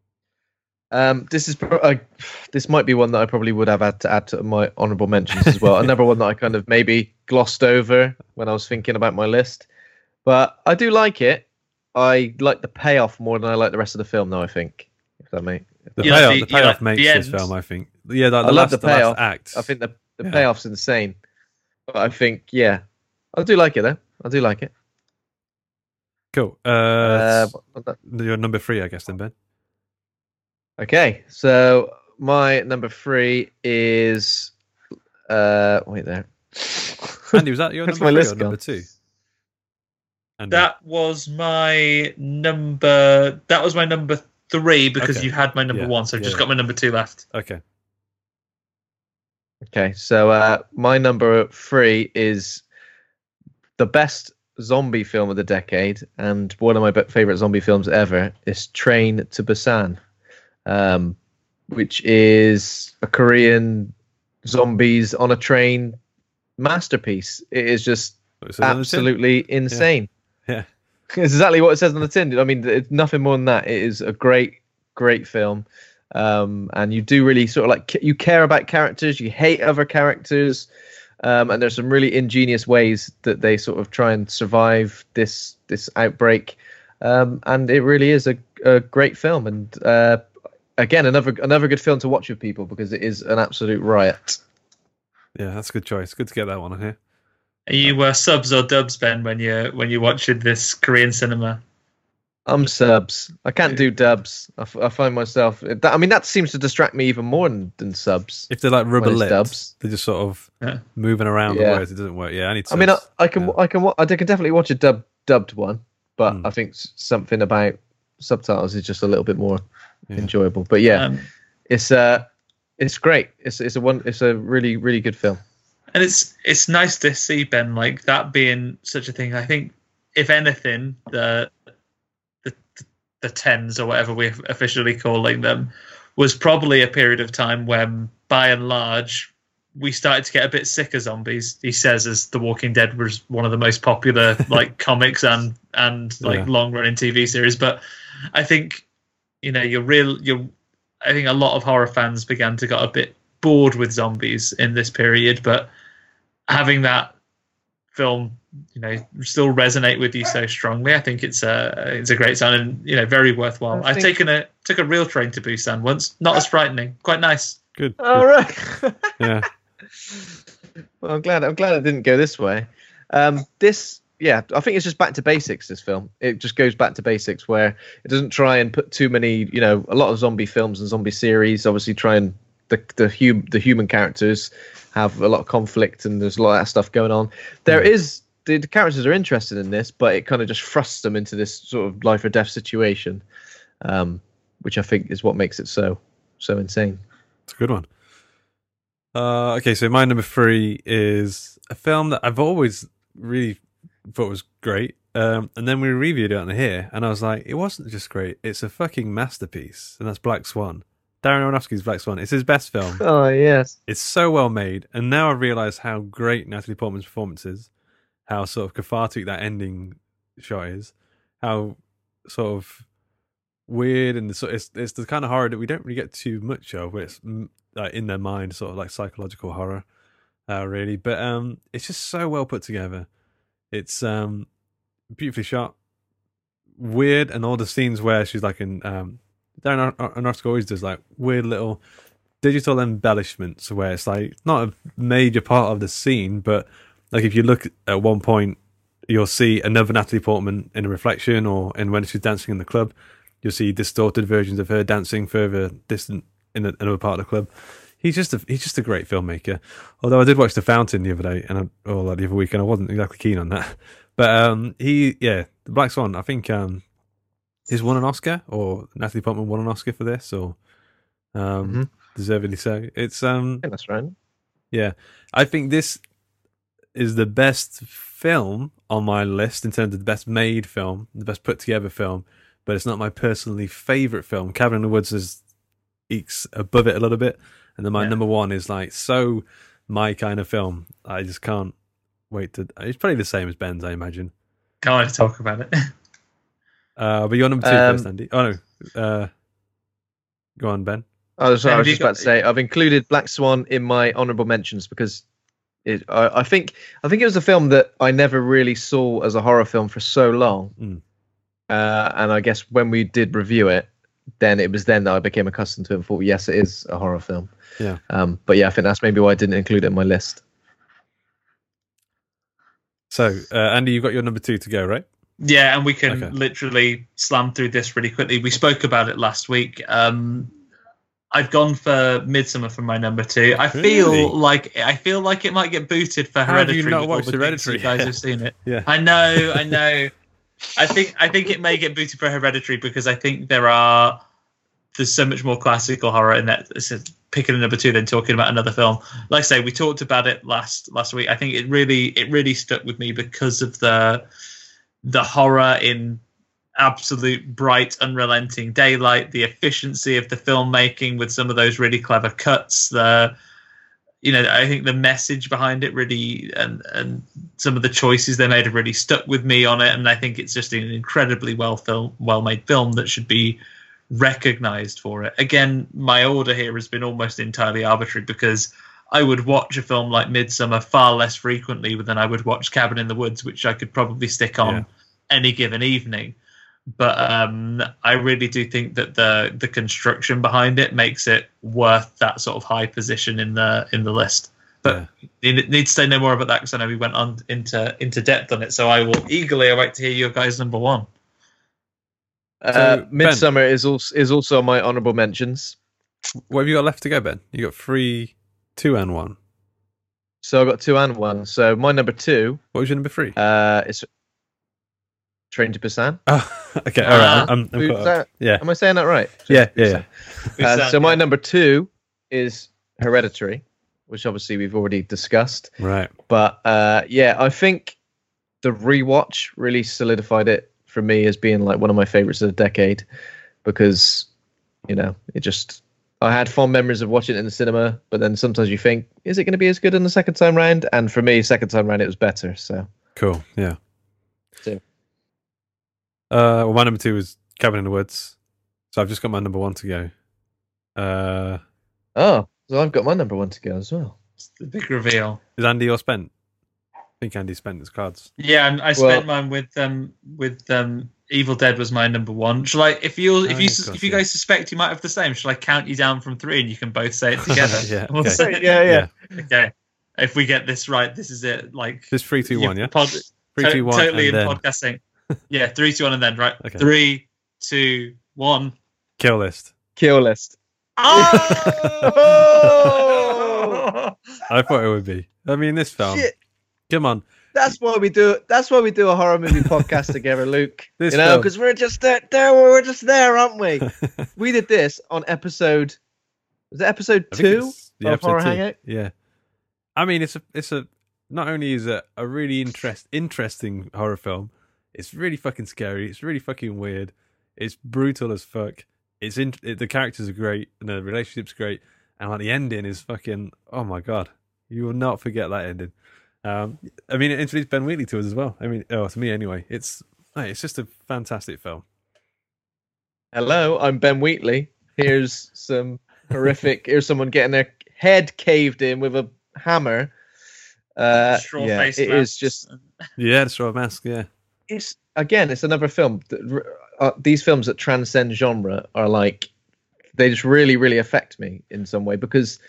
G: This might be one that I probably would have had to add to my honourable mentions as well. Another one that I kind of maybe glossed over when I was thinking about my list, but I do like it. I like the payoff more than I like the rest of the film, though. I think
F: the payoff makes this film. I think. Yeah, I
G: love the payoff.
F: The last act.
G: I think the payoff's insane, but I think I do like it though. I do like it.
F: Cool. Your number 3, I guess, then, Ben.
G: Okay, so my number 3 is wait there.
F: Andy, was that your number 3 or number 2? Andy.
H: That was my number 3 because you had my number 1, so I've just got my number 2 left.
F: Okay.
G: Okay, so my number 3 is the best zombie film of the decade, and one of my favorite zombie films ever is Train to Busan, which is a Korean zombies on a train masterpiece. It is just
F: What it says on the tin.
G: absolutely insane.
F: Yeah.
G: It's exactly what it says on the tin. I mean, it's nothing more than that. It is a great film. And you do really sort of like, you care about characters, you hate other characters. And there's some really ingenious ways that they sort of try and survive this outbreak. And it really is a great film. And again, another good film to watch with people, because it is an absolute riot.
F: Yeah, that's a good choice. Good to get that one on here.
H: Are you subs or dubs, Ben, when you're watching this Korean cinema?
G: I'm subs. I can't do dubs. I find myself. That seems to distract me even more than subs.
F: If they're like rubber
G: when it's
F: lips,
G: dubs.
F: they're just sort of moving around the words. It doesn't work. Yeah, I need. Subs.
G: I can definitely watch a dubbed one, but I think something about subtitles is just a little bit more enjoyable. But it's great. It's a really, really good film.
H: And it's nice to see, Ben, like that being such a thing. I think if anything, the tens or whatever we're officially calling them was probably a period of time when, by and large, we started to get a bit sick of zombies. He says, as The Walking Dead was one of the most popular like comics and long running TV series. But I think I think a lot of horror fans began to get a bit bored with zombies in this period, but having that film still resonate with you so strongly, I think it's a great sign, and very worthwhile. I've took a real train to Busan once. Not as frightening, quite nice.
F: Good.
G: All right.
F: Yeah.
G: Well, I'm glad it didn't go this way. I think it's just back to basics. This film, it just goes back to basics, where it doesn't try and put too many. A lot of zombie films and zombie series obviously try and the human characters have a lot of conflict, and there's a lot of that stuff going on. There is the characters are interested in this, but it kind of just thrusts them into this sort of life or death situation, which I think is what makes it so insane.
F: It's a good one. Okay, so my number 3 is a film that I've always really thought was great. And then we reviewed it on here, and I was like, it wasn't just great, it's a fucking masterpiece, and that's Black Swan. Darren Aronofsky's Black Swan. It's his best film.
G: Oh, yes.
F: It's so well made, and now I realise how great Natalie Portman's performance is, how sort of cathartic that ending shot is, how sort of weird, and it's the kind of horror that we don't really get too much of, where it's like in their mind, sort of like psychological horror, really. But it's just so well put together. It's beautifully shot, weird, and all the scenes where she's like in Darren Aronofsky always does like weird little digital embellishments where it's like not a major part of the scene, but like if you look at one point, you'll see another Natalie Portman in a reflection, or in when she's dancing in the club, you'll see distorted versions of her dancing further distant in another part of the club. He's just a great filmmaker. Although I did watch The Fountain the other day, the other week, and I wasn't exactly keen on that. But The Black Swan, I think he's won an Oscar, or Natalie Portman won an Oscar for this, or deservedly so. It's
G: I think that's right.
F: Yeah, I think this is the best film on my list in terms of the best made film, the best put together film, but it's not my personally favourite film. Cabin in the Woods ekes above it a little bit, and then my number 1 is like so my kind of film. I just can't wait to. It's probably the same as Ben's, I imagine.
H: Can't wait to talk about it.
F: But you're number 2 first, Andy. Oh no, go on, Ben.
G: Oh, sorry, I was just about to say I've included Black Swan in my honourable mentions because I think it was a film that I never really saw as a horror film for so long, and I guess when we did review it, then it was then that I became accustomed to it and thought, yes, it is a horror film.
F: Yeah.
G: But yeah, I think that's maybe why I didn't include it in my list.
F: So, Andy, you've got your number 2 to go, right?
H: Yeah, and we can literally slam through this really quickly. We spoke about it last week. I've gone for Midsommar for my number 2. I feel like it might get booted for Hereditary.
F: Have you not watched Hereditary?
H: You guys have seen it.
F: Yeah.
H: I know. I think it may get booted for Hereditary because I think there's so much more classical horror in that. Picking a number 2 than talking about another film. Like I say, we talked about it last week. I think it really stuck with me because of the horror in absolute bright, unrelenting daylight, the efficiency of the filmmaking with some of those really clever cuts, the I think the message behind it really, and some of the choices they made have really stuck with me on it. And I think it's just an incredibly well-made film that should be recognized for it. Again, my order here has been almost entirely arbitrary because I would watch a film like Midsommar far less frequently than I would watch Cabin in the Woods, which I could probably stick on any given evening. But I really do think that the construction behind it makes it worth that sort of high position in the list. But need to say no more about that because I know we went on into depth on it. So I will eagerly await to hear your guys' number one.
G: Midsommar is also my honourable mentions.
F: What have you got left to go, Ben? You got 3, 2, and 1.
G: So I got 2 and 1. So my number 2.
F: What was your number 3?
G: It's Train to Busan.
F: Oh, okay. All right. I'm caught up. Yeah.
G: Am I saying that right?
F: Yeah.
G: So my number 2 is Hereditary, which obviously we've already discussed.
F: Right.
G: But I think the rewatch really solidified it for me as being like one of my favorites of the decade because, I had fond memories of watching it in the cinema, but then sometimes you think, is it going to be as good in the second time round? And for me, second time round, it was better. So
F: cool. Yeah.
G: So.
F: Well, my number 2 was Cabin in the Woods. So I've just got my number 1 to go.
G: So I've got my number 1 to go as well.
H: It's the big reveal.
F: Is Andy or spent? I think Andy spent his cards.
H: Yeah, and I spent mine with Evil Dead was my number 1. Shall I? If you guys suspect you might have the same, shall I count you down from 3 and you can both say it together?
F: Yeah.
H: We'll
F: Okay.
H: say,
G: yeah.
H: Okay. If we get this right, this is it. Like
F: just 3, 2, 1. Yeah.
H: 3, 2, 1. Totally in podcasting. Yeah, 3, 2, 1, and then right.
F: Okay.
H: 3, 2, 1.
F: Kill list.
G: Oh!
F: I thought it would be. I mean, this film.
G: Shit.
F: Come on.
G: That's why we do a horror movie podcast together, Luke.
F: This
G: because we're just there. We're just there, aren't we? We did this on episode. Was it episode 2 of Horror Hangout?
F: Yeah. I mean, it's a. Not only is it a really interesting horror film, it's really fucking scary. It's really fucking weird. It's brutal as fuck. The characters are great and the relationship's great, and like the ending is fucking. Oh my god, you will not forget that ending. I mean, it introduced Ben Wheatley to us as well. I mean, to me anyway. It's just a fantastic film.
G: Hello, I'm Ben Wheatley. Here's some horrific. Here's someone getting their head caved in with a hammer.
H: Straw face
G: it is just.
F: Yeah, the straw mask. Yeah,
G: it's another film. These films that transcend genre are like they just really, really affect me in some way because.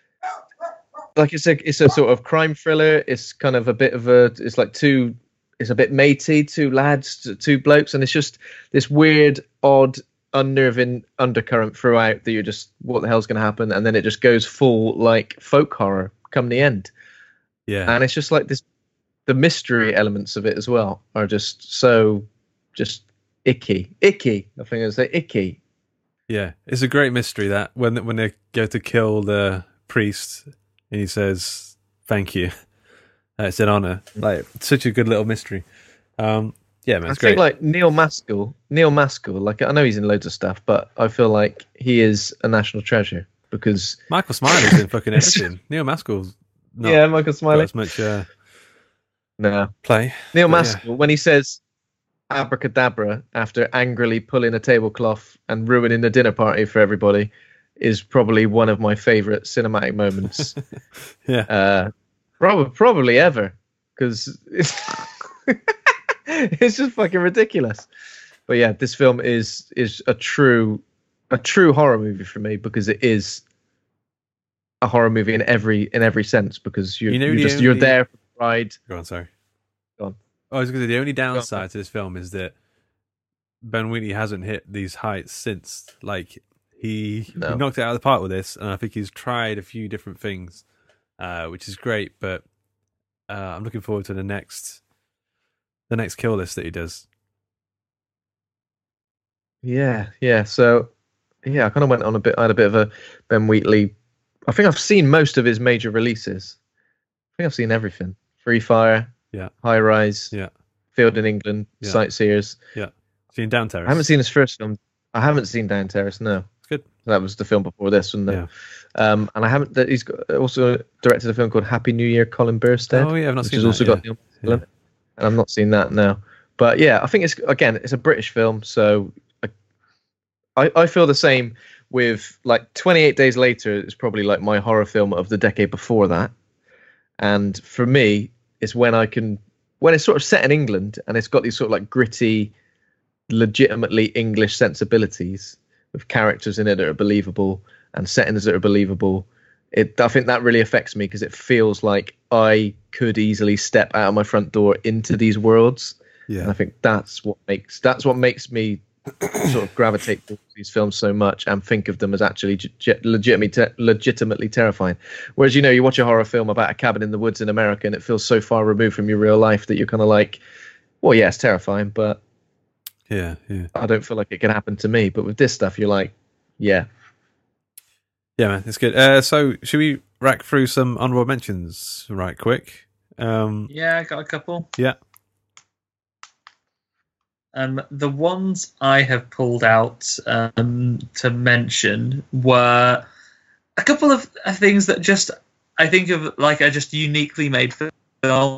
G: Like it's a sort of crime thriller. It's kind of a bit of it's a bit matey, 2 lads, 2 blokes, and it's just this weird, odd, unnerving undercurrent throughout that you're just, what the hell's going to happen? And then it just goes full like folk horror come the end.
F: Yeah.
G: And it's just like this, the mystery elements of it as well are just so icky. I think I'd say icky.
F: Yeah. It's a great mystery that when they go to kill the priest, and he says, "Thank you. It's an honor." Like such a good little mystery. Yeah, man, it's
G: I
F: great.
G: think like Neil Maskell. Like I know he's in loads of stuff, but I feel like he is a national treasure because
F: Michael Smiley's in fucking everything. Neil Maskell's not
G: Michael Smiley.
F: got as much play.
G: Neil Maskell when he says abracadabra after angrily pulling a tablecloth and ruining the dinner party for everybody. Is probably one of my favorite cinematic moments.
F: Yeah.
G: Probably ever. Because it's just fucking ridiculous. But yeah, this film is a true horror movie for me because it is a horror movie in every sense because you're there for the ride.
F: Go on, sorry.
G: Go on.
F: I was going to say the only downside to this film is that Ben Wheatley hasn't hit these heights since. Like he knocked it out of the park with this, and I think he's tried a few different things, which is great. But I'm looking forward to the next kill list that he does.
G: Yeah. So I kind of went on I had a bit of a Ben Wheatley. I think I've seen most of his major releases. I think I've seen everything. Free Fire.
F: Yeah.
G: High Rise.
F: Yeah.
G: Field in England. Sightseers.
F: Yeah. Seen Down Terrace.
G: I haven't seen his first film. I haven't seen Down Terrace. No.
F: It's good.
G: That was the film before this, wasn't it?
F: Yeah.
G: And I haven't. He's also directed a film called Happy New Year, Colin Burstead.
F: Oh yeah, I've not
G: which
F: seen
G: has
F: that.
G: also got Neil Marshall in it. And I've not seen that now. But yeah, I think it's a British film, so I feel the same with like 28 Days Later. It's probably like my horror film of the decade before that, and for me, it's when it's sort of set in England and it's got these sort of like gritty, legitimately English sensibilities with characters in it that are believable and settings that are believable. I think that really affects me because it feels like I could easily step out of my front door into these worlds.
F: Yeah.
G: And I think that's what makes me sort of gravitate towards these films so much and think of them as actually legitimately terrifying. Whereas, you watch a horror film about a cabin in the woods in America and it feels so far removed from your real life that you're kind of like, well, yeah, it's terrifying, but
F: yeah,
G: I don't feel like it can happen to me. But with this stuff, you're like, yeah.
F: Yeah, man, it's good. So should we rack through some honorable mentions right quick?
H: Yeah, I got a couple.
F: Yeah.
H: The ones I have pulled out to mention were a couple of things that just I think of like are just uniquely made films,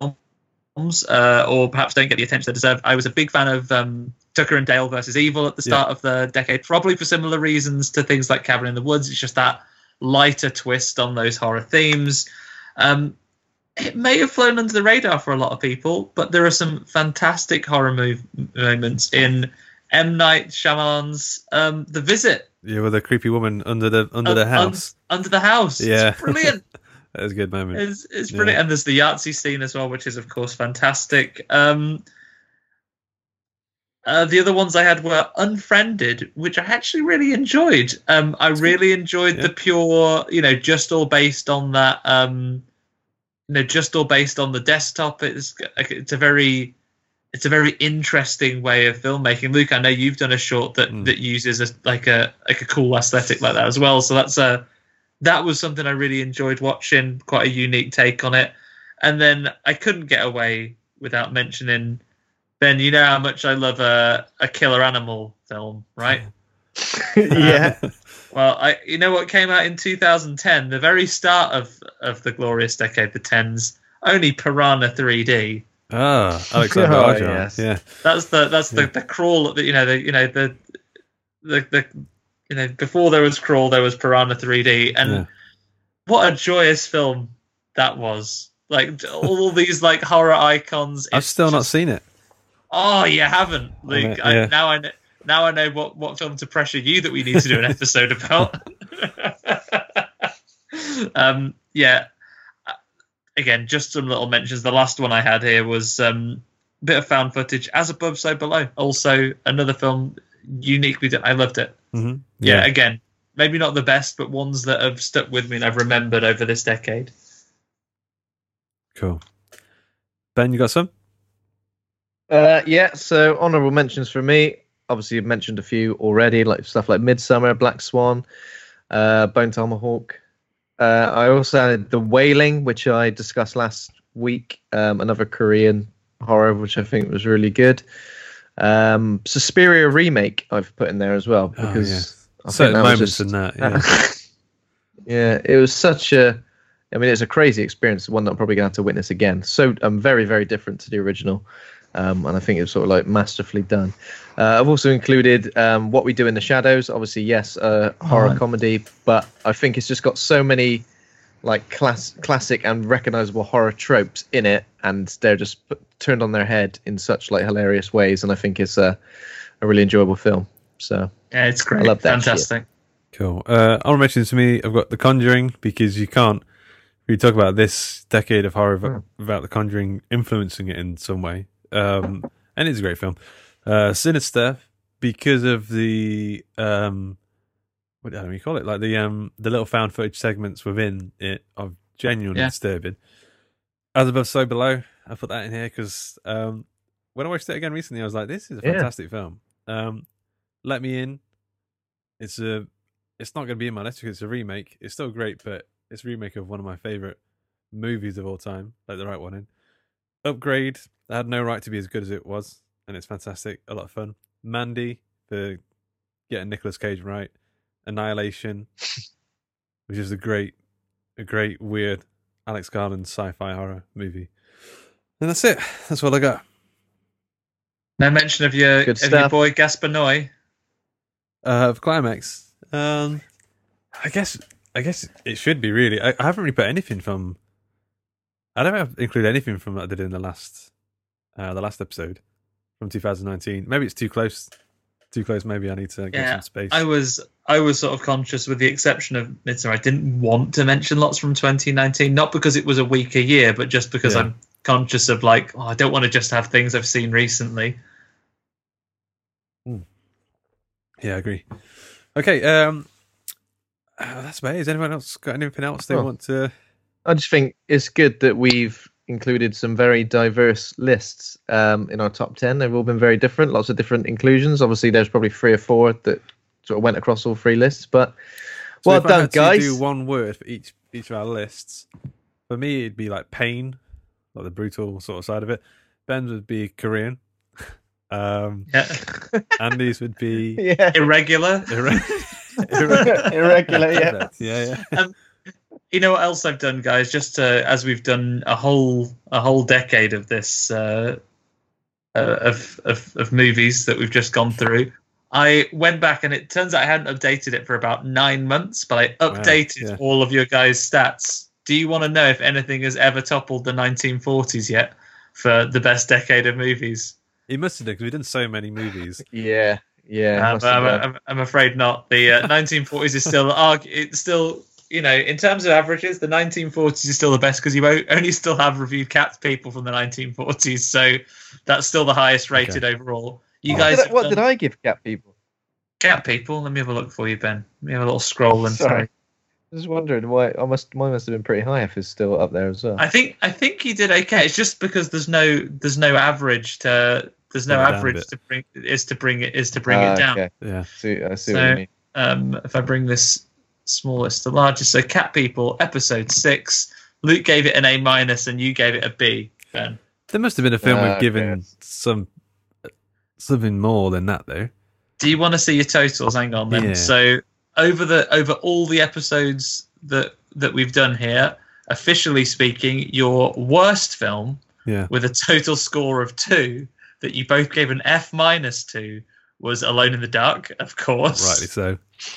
H: or perhaps don't get the attention they deserve. I was a big fan of Tucker and Dale versus Evil at the start of the decade, probably for similar reasons to things like Cabin in the Woods. It's just that lighter twist on those horror themes. It may have flown under the radar for a lot of people, but there are some fantastic horror moments in M. Night Shyamalan's The Visit.
F: Yeah, with a creepy woman under the house.
H: Under the house.
F: Yeah.
H: It's brilliant.
F: That was a good moment.
H: It's brilliant. Yeah. And there's the Yahtzee scene as well, which is, of course, fantastic. The other ones I had were Unfriended, which I actually really enjoyed. I really enjoyed the pure, just all based on that... just all based on the desktop. It's a very interesting way of filmmaking. Luke, I know you've done a short that uses a cool aesthetic like that as well. So that was something I really enjoyed watching. Quite a unique take on it. And then I couldn't get away without mentioning, Ben, you know how much I love a killer animal film, right?
G: Yeah.
H: Well, you know what came out in 2010, the very start of the glorious decade, the tens, only Piranha 3D.
F: Ah, Alexander Aja.
G: Yes.
F: Yeah.
H: That's the crawl. Before there was Crawl, there was Piranha 3D, and what a joyous film that was! Like all these like horror icons.
F: I've still not seen it.
H: Oh, you haven't, Luke? Now I know. Now I know what film to pressure you that we need to do an episode about. Again, just some little mentions. The last one I had here was a bit of found footage, As Above, So Below. Also, another film uniquely done. I loved it.
F: Mm-hmm.
H: Yeah, again, maybe not the best, but ones that have stuck with me and I've remembered over this decade.
F: Cool. Ben, you got some?
G: So honourable mentions for me. Obviously, you've mentioned a few already, like stuff like Midsummer, Black Swan, Bone Tomahawk. I also had The Wailing, which I discussed last week, another Korean horror, which I think was really good. Suspiria remake I've put in there as well, because I
F: certain
G: think
F: moments in that.
G: Yeah, it was such a. I mean, it's a crazy experience, one that I'm probably going to have to witness again. So very, very different to the original. And I think it's sort of like masterfully done. I've also included What We Do in the Shadows. Obviously, yes, horror comedy, but I think it's just got so many like classic and recognizable horror tropes in it, and they're just turned on their head in such like hilarious ways. And I think it's a really enjoyable film. So
H: yeah, it's great.
G: I love that.
H: Fantastic.
G: Shit.
F: Cool. Honorable mentions to me, I've got The Conjuring, because you can't really talk about this decade of horror without The Conjuring influencing it in some way. And it's a great film. Sinister, because of the what do you call it? Like the little found footage segments within it are genuinely disturbing. As Above, So Below. I put that in here because when I watched it again recently, I was like, "This is a fantastic film." Let Me In. It's not going to be in my list because it's a remake. It's still great, but it's a remake of one of my favorite movies of all time. Let the right one in. Upgrade. That had no right to be as good as it was, and it's fantastic. A lot of fun. Mandy, for getting Nicolas Cage right. Annihilation, which is a great weird Alex Garland sci-fi horror movie. And that's it. That's what I got.
H: No mention of your boy Gaspar Noé.
F: Of Climax. I guess it should be really. I haven't really put anything from. I don't include anything from what I did in the last episode from 2019. Maybe it's too close. Maybe I need to get some space.
H: I was sort of conscious, with the exception of Midsommar. I didn't want to mention lots from 2019, not because it was a weaker year, but just because I'm conscious of I don't want to just have things I've seen recently.
F: Yeah, I agree. Okay, that's about it. Has anyone else got anything else they want to?
G: I just think it's good that we've included some very diverse lists in our top 10. They've all been very different, lots of different inclusions. Obviously, there's probably 3 or 4 that sort of went across all 3 lists. But
F: so
G: well done, guys.
F: Do one word for each of our lists. For me, it'd be like pain, like the brutal sort of side of it. Ben's would be Korean. Andy's would be
H: irregular.
G: Irregular, yeah.
F: Yeah.
H: You know what else I've done, guys? Just as we've done a whole decade of this of movies that we've just gone through. I went back and it turns out I hadn't updated it for about 9 months, but I updated all of your guys' stats. Do you want to know if anything has ever toppled the 1940s yet for the best decade of movies?
F: He must have done, because we've done so many movies.
G: Yeah.
H: I'm afraid not. The 1940s is still it's still, in terms of averages, the 1940s is still the best, because you only still have reviewed Cat People from the 1940s, so that's still the highest rated overall. You guys,
G: what did I give Cat People?
H: Cat People. Let me have a look for you, Ben. Let me have a little scroll and
G: sorry. I was wondering why mine must have been pretty high if it's still up there as well.
H: I think you did okay. It's just because there's no average to. There's no average to bring it down.
G: Okay. Yeah, I see what you mean.
H: If I bring this smallest to largest, so Cat People, episode 6, Luke gave it an A-, and you gave it a B, Ben.
F: There must have been a film we've given something more than that, though.
H: Do you want to see your totals? Hang on, then. Yeah. So over all the episodes that we've done here, officially speaking, your worst film with a total score of 2. That you both gave an F- to was Alone in the Dark, of course.
F: Rightly so.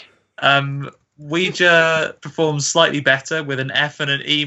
H: Ouija performs slightly better with an F and an E-.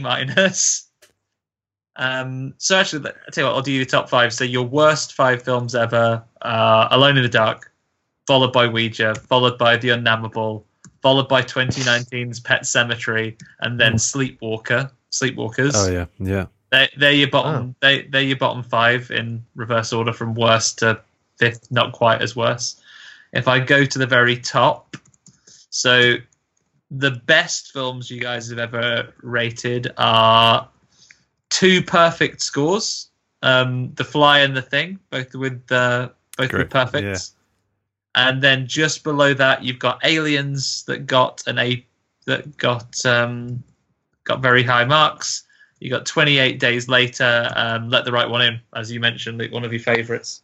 H: So actually, I'll tell you what, I'll do your top 5. So your worst 5 films ever, Alone in the Dark, followed by Ouija, followed by The Unnamable, followed by 2019's Pet Sematary, and then Sleepwalkers.
F: Oh, yeah.
H: They're your bottom. They're your bottom 5 in reverse order from worst to 5th, not quite as worse. If I go to the very top, so the best films you guys have ever rated are 2 perfect scores: The Fly and The Thing, both with perfects. Yeah. And then just below that, you've got Aliens that got an A, that got very high marks. You got 28 Days Later, Let the Right One In, as you mentioned, one of your favourites.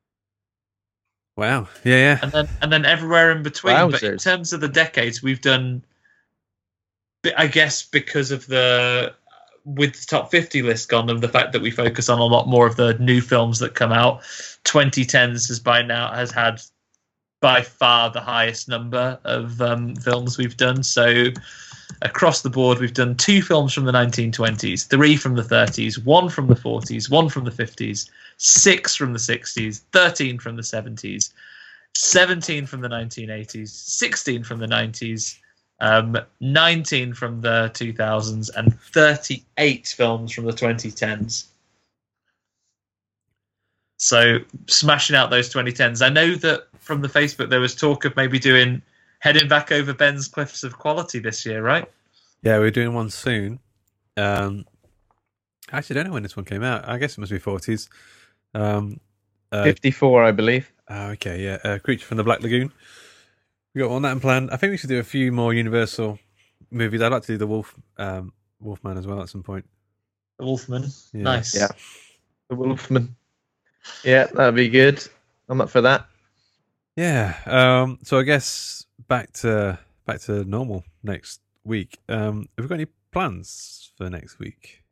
F: Wow, yeah.
H: And then everywhere in between.
G: Wowzers.
H: But in terms of the decades, we've done, I guess, because of with the top 50 list gone, and the fact that we focus on a lot more of the new films that come out, 2010s has had by far the highest number of films we've done. So across the board, we've done 2 films from the 1920s, 3 from the 30s, 1 from the 40s, 1 from the 50s, 6 from the 60s, 13 from the 70s, 17 from the 1980s, 16 from the 90s, 19 from the 2000s, and 38 films from the 2010s. So smashing out those 2010s. I know that from the Facebook there was talk of maybe heading back over Ben's Cliffs of Quality this year, right?
F: Yeah, we're doing one soon. I actually don't know when this one came out. I guess it must be 40s.
G: 54, I believe.
F: Okay, yeah. Creature from the Black Lagoon. We got one that in plan. I think we should do a few more Universal movies. I'd like to do the Wolfman as well at some point.
H: The Wolfman,
F: yeah.
H: Nice.
G: Yeah, the Wolfman. Yeah, that'd be good. I'm up for that.
F: Yeah. So I guess back to back to normal next week. Have we got any plans for next week?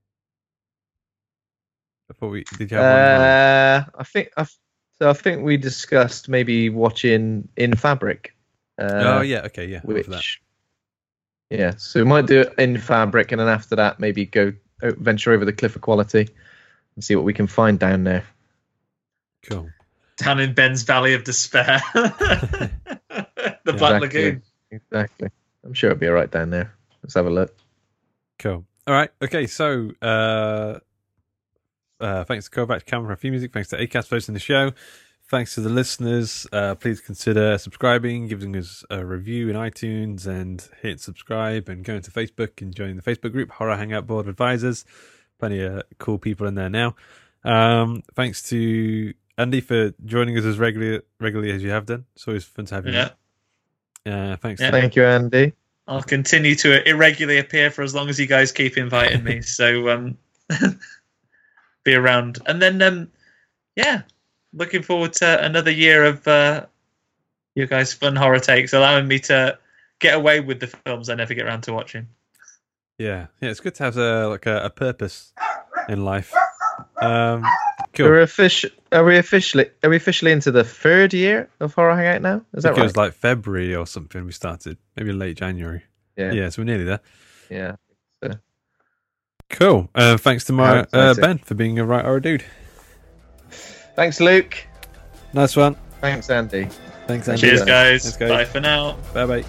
F: Did you have one?
G: I think we discussed maybe watching In Fabric.
F: Okay,
G: Which, yeah, so we might do it In Fabric, and then after that, maybe go venture over the Cliff of Quality and see what we can find down there.
F: Cool.
H: Down in Ben's Valley of Despair, the Black Lagoon.
G: Exactly. I'm sure it'll be all right down there. Let's have a look.
F: Cool. All right. Okay. So, thanks to Kovac Camera for music. Thanks to Acast for hosting the show. Thanks to the listeners. Please consider subscribing, giving us a review in iTunes, and hit subscribe, and going to Facebook and joining the Facebook group, Horror Hangout Board of Advisors. Plenty of cool people in there now. Thanks to Andy for joining us as regularly as you have done. It's always fun to have you.
H: Yeah.
F: Thanks.
H: Yeah.
G: Thank you, Andy.
H: I'll continue to irregularly appear for as long as you guys keep inviting me. So be around. And then, looking forward to another year of you guys' fun horror takes, allowing me to get away with the films I never get around to watching.
F: Yeah, it's good to have a purpose in life. Cool.
G: Are we officially into the third year of Horror Hangout now? Is that right?
F: It was like February or something we started, maybe late January. Yeah, so we're nearly there.
G: Yeah. So.
F: Cool. Thanks to Ben for being a right horror dude.
G: Thanks, Luke.
F: Nice one.
G: Thanks, Andy.
F: Thanks, Andy.
H: Cheers, guys.
F: Let's go.
H: Bye for now.
F: Bye.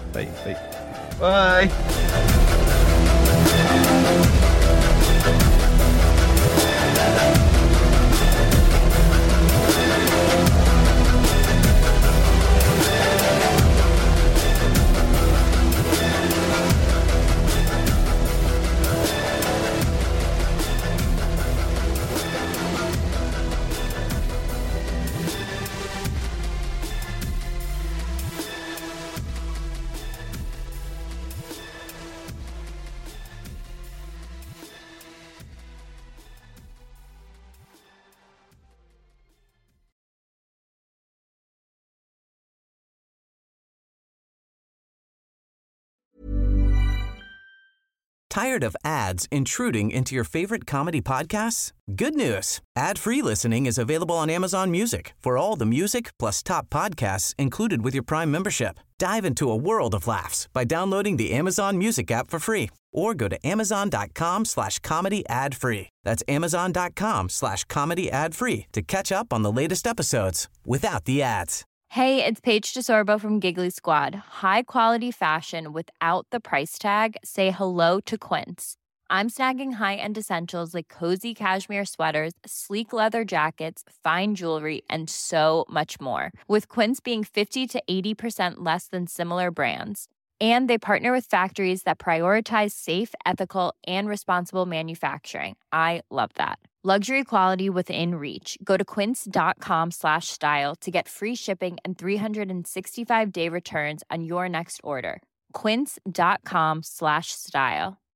G: Bye.
C: Tired of ads intruding into your favorite comedy podcasts? Good news. Ad-free listening is available on Amazon Music for all the music plus top podcasts included with your Prime membership. Dive into a world of laughs by downloading the Amazon Music app for free or go to amazon.com/comedy ad-free. That's amazon.com/comedy ad-free to catch up on the latest episodes without the ads.
J: Hey, it's Paige DeSorbo from Giggly Squad. High quality fashion without the price tag. Say hello to Quince. I'm snagging high-end essentials like cozy cashmere sweaters, sleek leather jackets, fine jewelry, and so much more. With Quince being 50 to 80% less than similar brands. And they partner with factories that prioritize safe, ethical, and responsible manufacturing. I love that. Luxury quality within reach. Go to quince.com/style to get free shipping and 365-day returns on your next order. Quince.com/style.